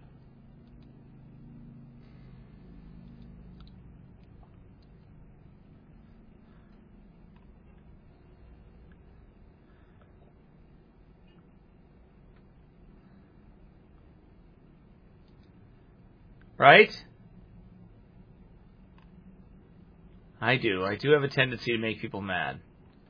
Right? I do. I do have a tendency to make people mad.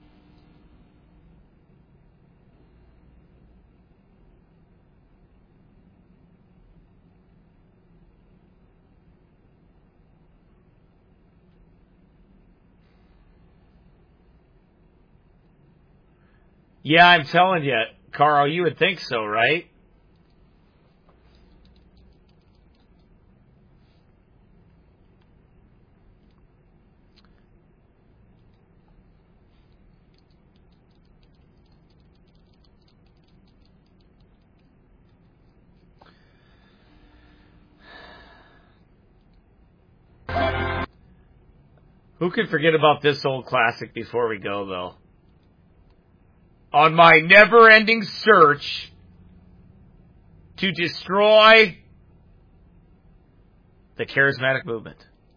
Yeah, I'm telling you, Carl, you would think so, right? Who can forget about this old classic before we go, though? On my never-ending search to destroy the charismatic movement.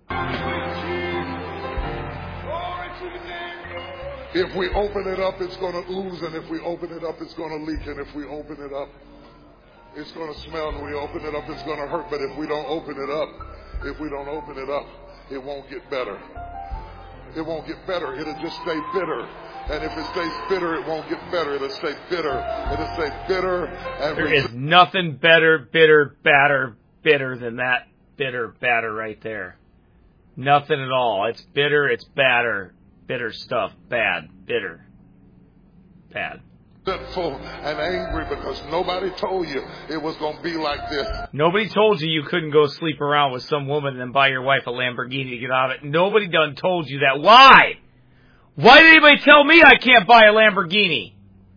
If we open it up, it's going to ooze, and if we open it up, it's going to leak, and if we open it up, it's going to smell, and we open it up, it's going to hurt. But if we don't open it up, if we don't open it up, it won't get better. It won't get better. It'll just stay bitter. And if it stays bitter, it won't get better. It'll stay bitter. It'll stay bitter. And there is nothing better, bitter, badder, bitter than that bitter, batter right there. Nothing at all. It's bitter, it's batter, bitter stuff, bad, bitter, bad. Resentful and angry because nobody told you it was going to be like this. Nobody told you you couldn't go sleep around with some woman and then buy your wife a Lamborghini to get out of it. Nobody done told you that. Why? Why did anybody tell me I can't buy a Lamborghini?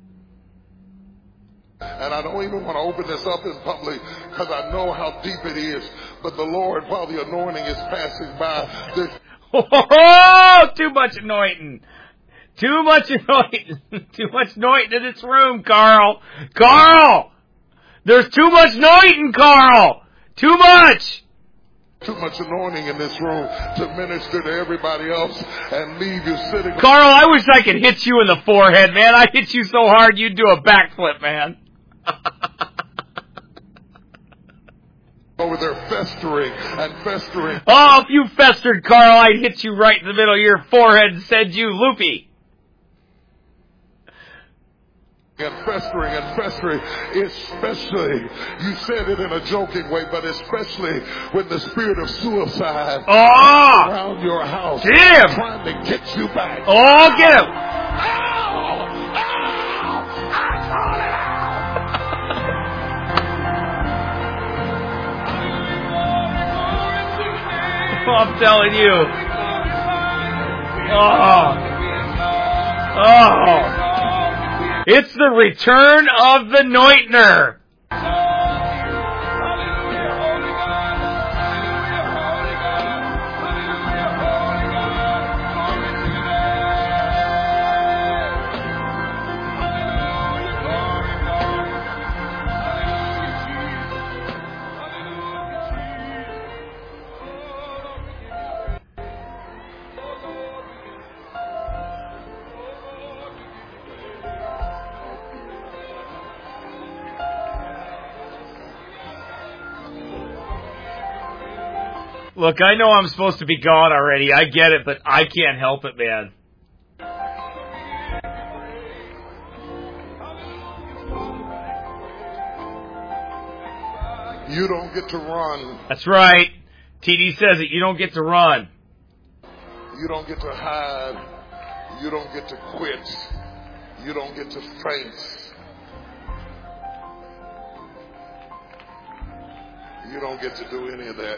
And I don't even want to open this up in public because I know how deep it is. But the Lord, while the anointing is passing by, this oh, too much anointing. Too much anointing. Too much anointing in this room, Carl. Carl! There's too much anointing, Carl! Too much! Too much anointing in this room to minister to everybody else and leave you sitting. Carl, I wish I could hit you in the forehead, man. I hit you so hard you'd do a backflip, man. Over there festering and festering. Oh, if you festered, Carl, I'd hit you right in the middle of your forehead and said you loopy. And festering and festering, especially, you said it in a joking way, but especially when the spirit of suicide oh, around your house, get him, trying to get you back. Oh, get him! Ow! Ow! I call it out! I'm telling you. Oh, oh. It's the return of the Neutner. Look, I know I'm supposed to be gone already. I get it, but I can't help it, man. You don't get to run. That's right. T D says it. You don't get to run. You don't get to hide. You don't get to quit. You don't get to faint. You don't get to do any of that.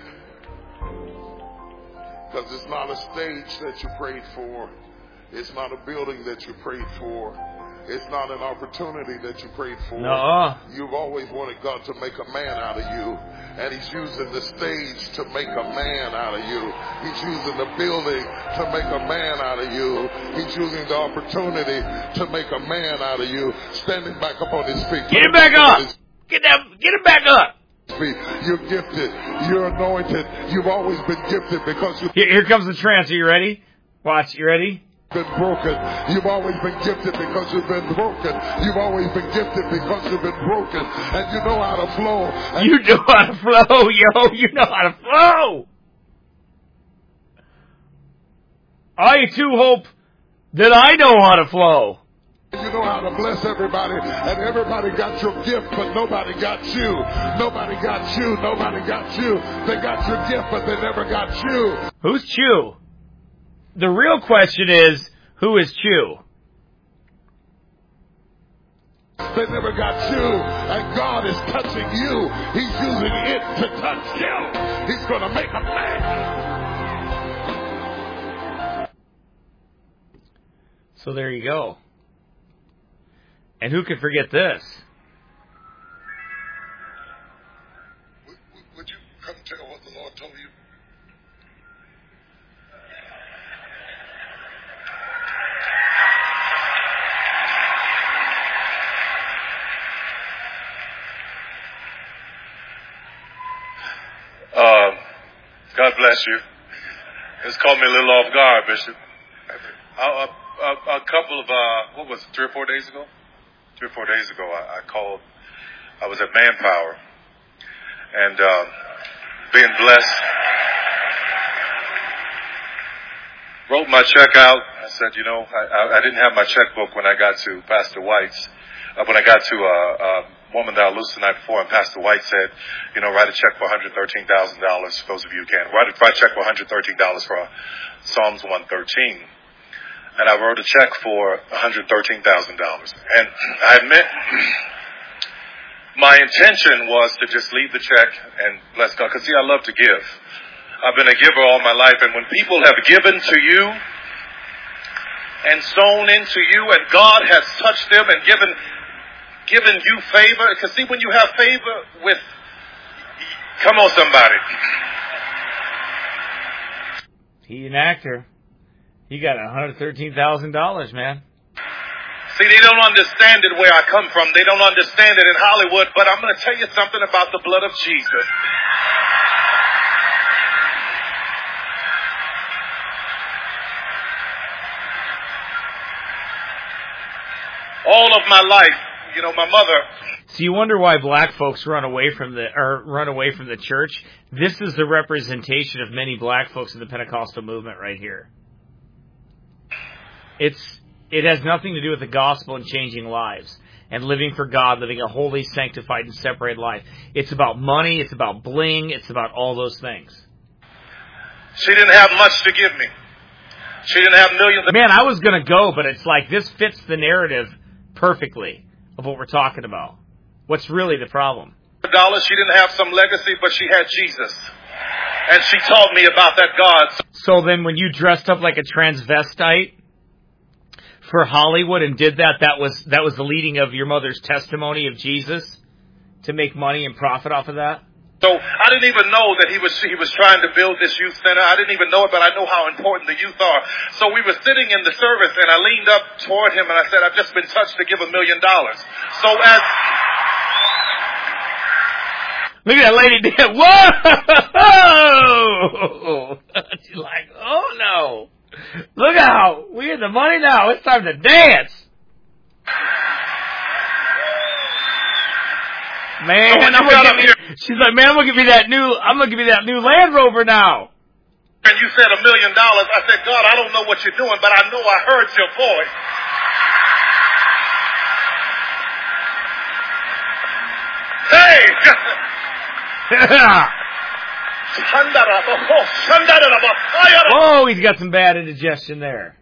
Because it's not a stage that you prayed for. It's not a building that you prayed for. It's not an opportunity that you prayed for. No. You've always wanted God to make a man out of you. And he's using the stage to make a man out of you. He's using the building to make a man out of you. He's using the opportunity to make a man out of you. Standing back up on his feet. Get him back up. Get that, get him back up. You're gifted. You're anointed. You've always been gifted because you. Here, here comes the trance. Are you ready? Watch. You ready? Been broken. You've always been gifted because you've been broken. You've always been gifted because you've been broken, and you know how to flow. And you know how to flow, yo. You know how to flow. I too hope that I know how to flow. You know how to bless everybody, and everybody got your gift, but nobody got you. Nobody got you. Nobody got you. They got your gift, but they never got you. Who's Chew? The real question is, who is Chew? They never got you, and God is touching you. He's using it to touch you. He's going to make a man. So there you go. And who could forget this? Would, would you come tell what the Lord told you? Um, God bless you. It's caught me a little off guard, Bishop. A, a, a, a couple of, uh, what was it, three or four days ago? Three or four days ago, I, I called. I was at Manpower, and uh, being blessed. Wrote my check out. I said, you know, I, I, I didn't have my checkbook when I got to Pastor White's. Uh, when I got to uh, a woman that I loosed the night before, and Pastor White said, you know, write a check for one hundred thirteen thousand dollars. For those of you who can, write a, write a check for one hundred thirteen dollars for uh, Psalms one thirteen. And I wrote a check for one hundred thirteen thousand dollars. And I admit, my intention was to just leave the check and bless God. Because, see, I love to give. I've been a giver all my life. And when people have given to you and sown into you, and God has touched them and given given you favor. Because, see, when you have favor with, come on, somebody. He an actor. He got one hundred thirteen thousand dollars, man. See, they don't understand it where I come from. They don't understand it in Hollywood. But I'm going to tell you something about the blood of Jesus. All of my life, you know, my mother. So you wonder why black folks run away from the or run away from the church? This is the representation of many black folks in the Pentecostal movement right here. It's it has nothing to do with the gospel and changing lives and living for God, living a holy, sanctified, and separated life. It's about money. It's about bling. It's about all those things. She didn't have much to give me. She didn't have millions of... Man, I was going to go, but it's like this fits the narrative perfectly of what we're talking about. What's really the problem? Dollars. She didn't have some legacy, but she had Jesus. And she taught me about that God. So then when you dressed up like a transvestite for Hollywood and did that, that was that was the leading of your mother's testimony of Jesus to make money and profit off of that? So I didn't even know that he was he was trying to build this youth center. I didn't even know it, but I know how important the youth are. So we were sitting in the service, and I leaned up toward him, and I said, I've just been touched to give a million dollars. So as... Look at that lady did. Whoa! She's like, oh no. Look out. We have the money now. It's time to dance. Man, oh, I'm gonna give you, she's like, man, I'm gonna give you that new, I'm gonna give you that new Land Rover now. And you said a million dollars. I said, God, I don't know what you're doing, but I know I heard your voice. Hey! Oh, he's got some bad indigestion there.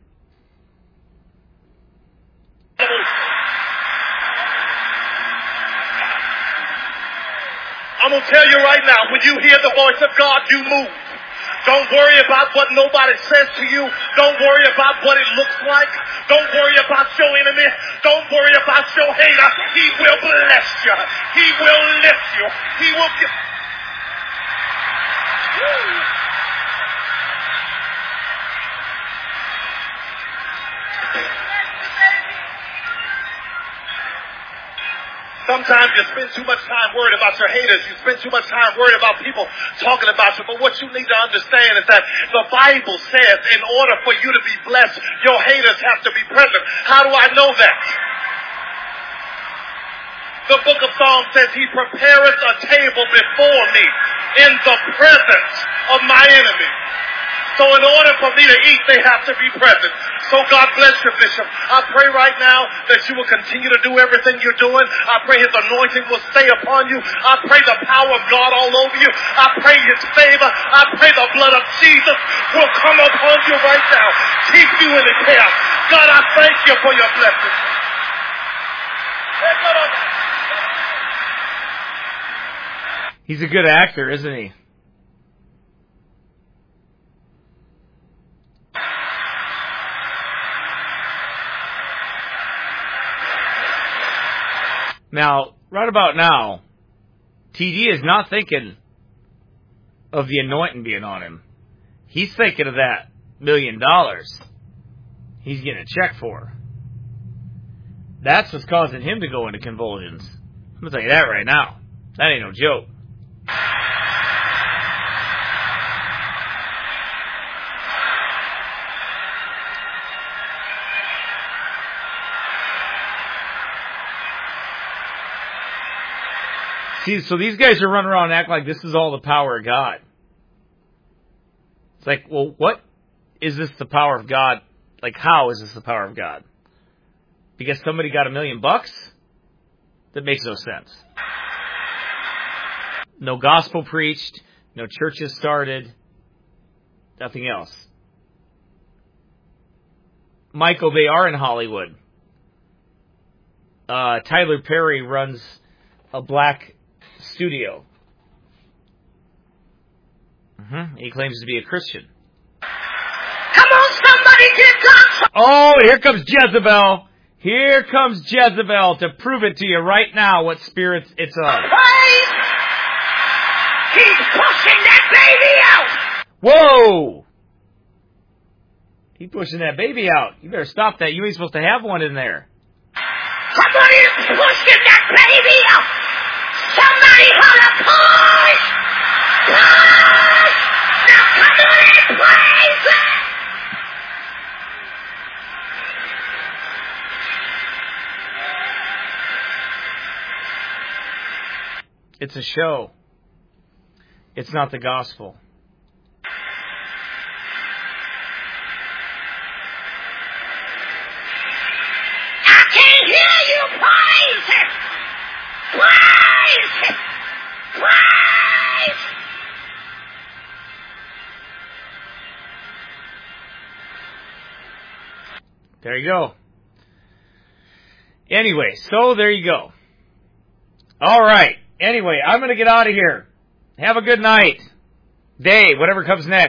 I'm going to tell you right now, when you hear the voice of God, you move. Don't worry about what nobody says to you. Don't worry about what it looks like. Don't worry about your enemy. Don't worry about your hater. He will bless you. He will lift you. He will give. Sometimes you spend too much time worried about your haters. You spend too much time worried about people talking about you. But what you need to understand is that the Bible says in order for you to be blessed, your haters have to be present. How do I know that? The book of Psalms says, He prepareth a table before me in the presence of my enemies. So in order for me to eat, they have to be present. So God bless you, Bishop. I pray right now that you will continue to do everything you're doing. I pray His anointing will stay upon you. I pray the power of God all over you. I pray His favor. I pray the blood of Jesus will come upon you right now. Keep you in His care. God, I thank you for your blessings. He's a good actor, isn't he? Now, right about now, T D is not thinking of the anointing being on him. He's thinking of that million dollars he's getting a check for. That's what's causing him to go into convulsions. I'm going to tell you that right now. That ain't no joke. See, so these guys are running around and acting like this is all the power of God. It's like, well, what is this the power of God? Like, how is this the power of God? Because somebody got a million bucks? That makes no sense. No gospel preached, no churches started, nothing else. Michael, they are in Hollywood. Uh, Tyler Perry runs a black studio. Mm-hmm. He claims to be a Christian. Come on, somebody, give God some. Oh, here comes Jezebel. Here comes Jezebel to prove it to you right now what spirits it's of. Praise! He's pushing that baby out. Whoa! He's pushing that baby out. You better stop that. You ain't supposed to have one in there. Somebody is pushing that baby out. Somebody holler, push! Push! Now come on and praise it! It's a show. It's not the gospel. I can't hear you praise it! Praise it! Praise! There you go. Anyway, so there you go. All right. Anyway, I'm going to get out of here. Have a good night. Day, whatever comes next.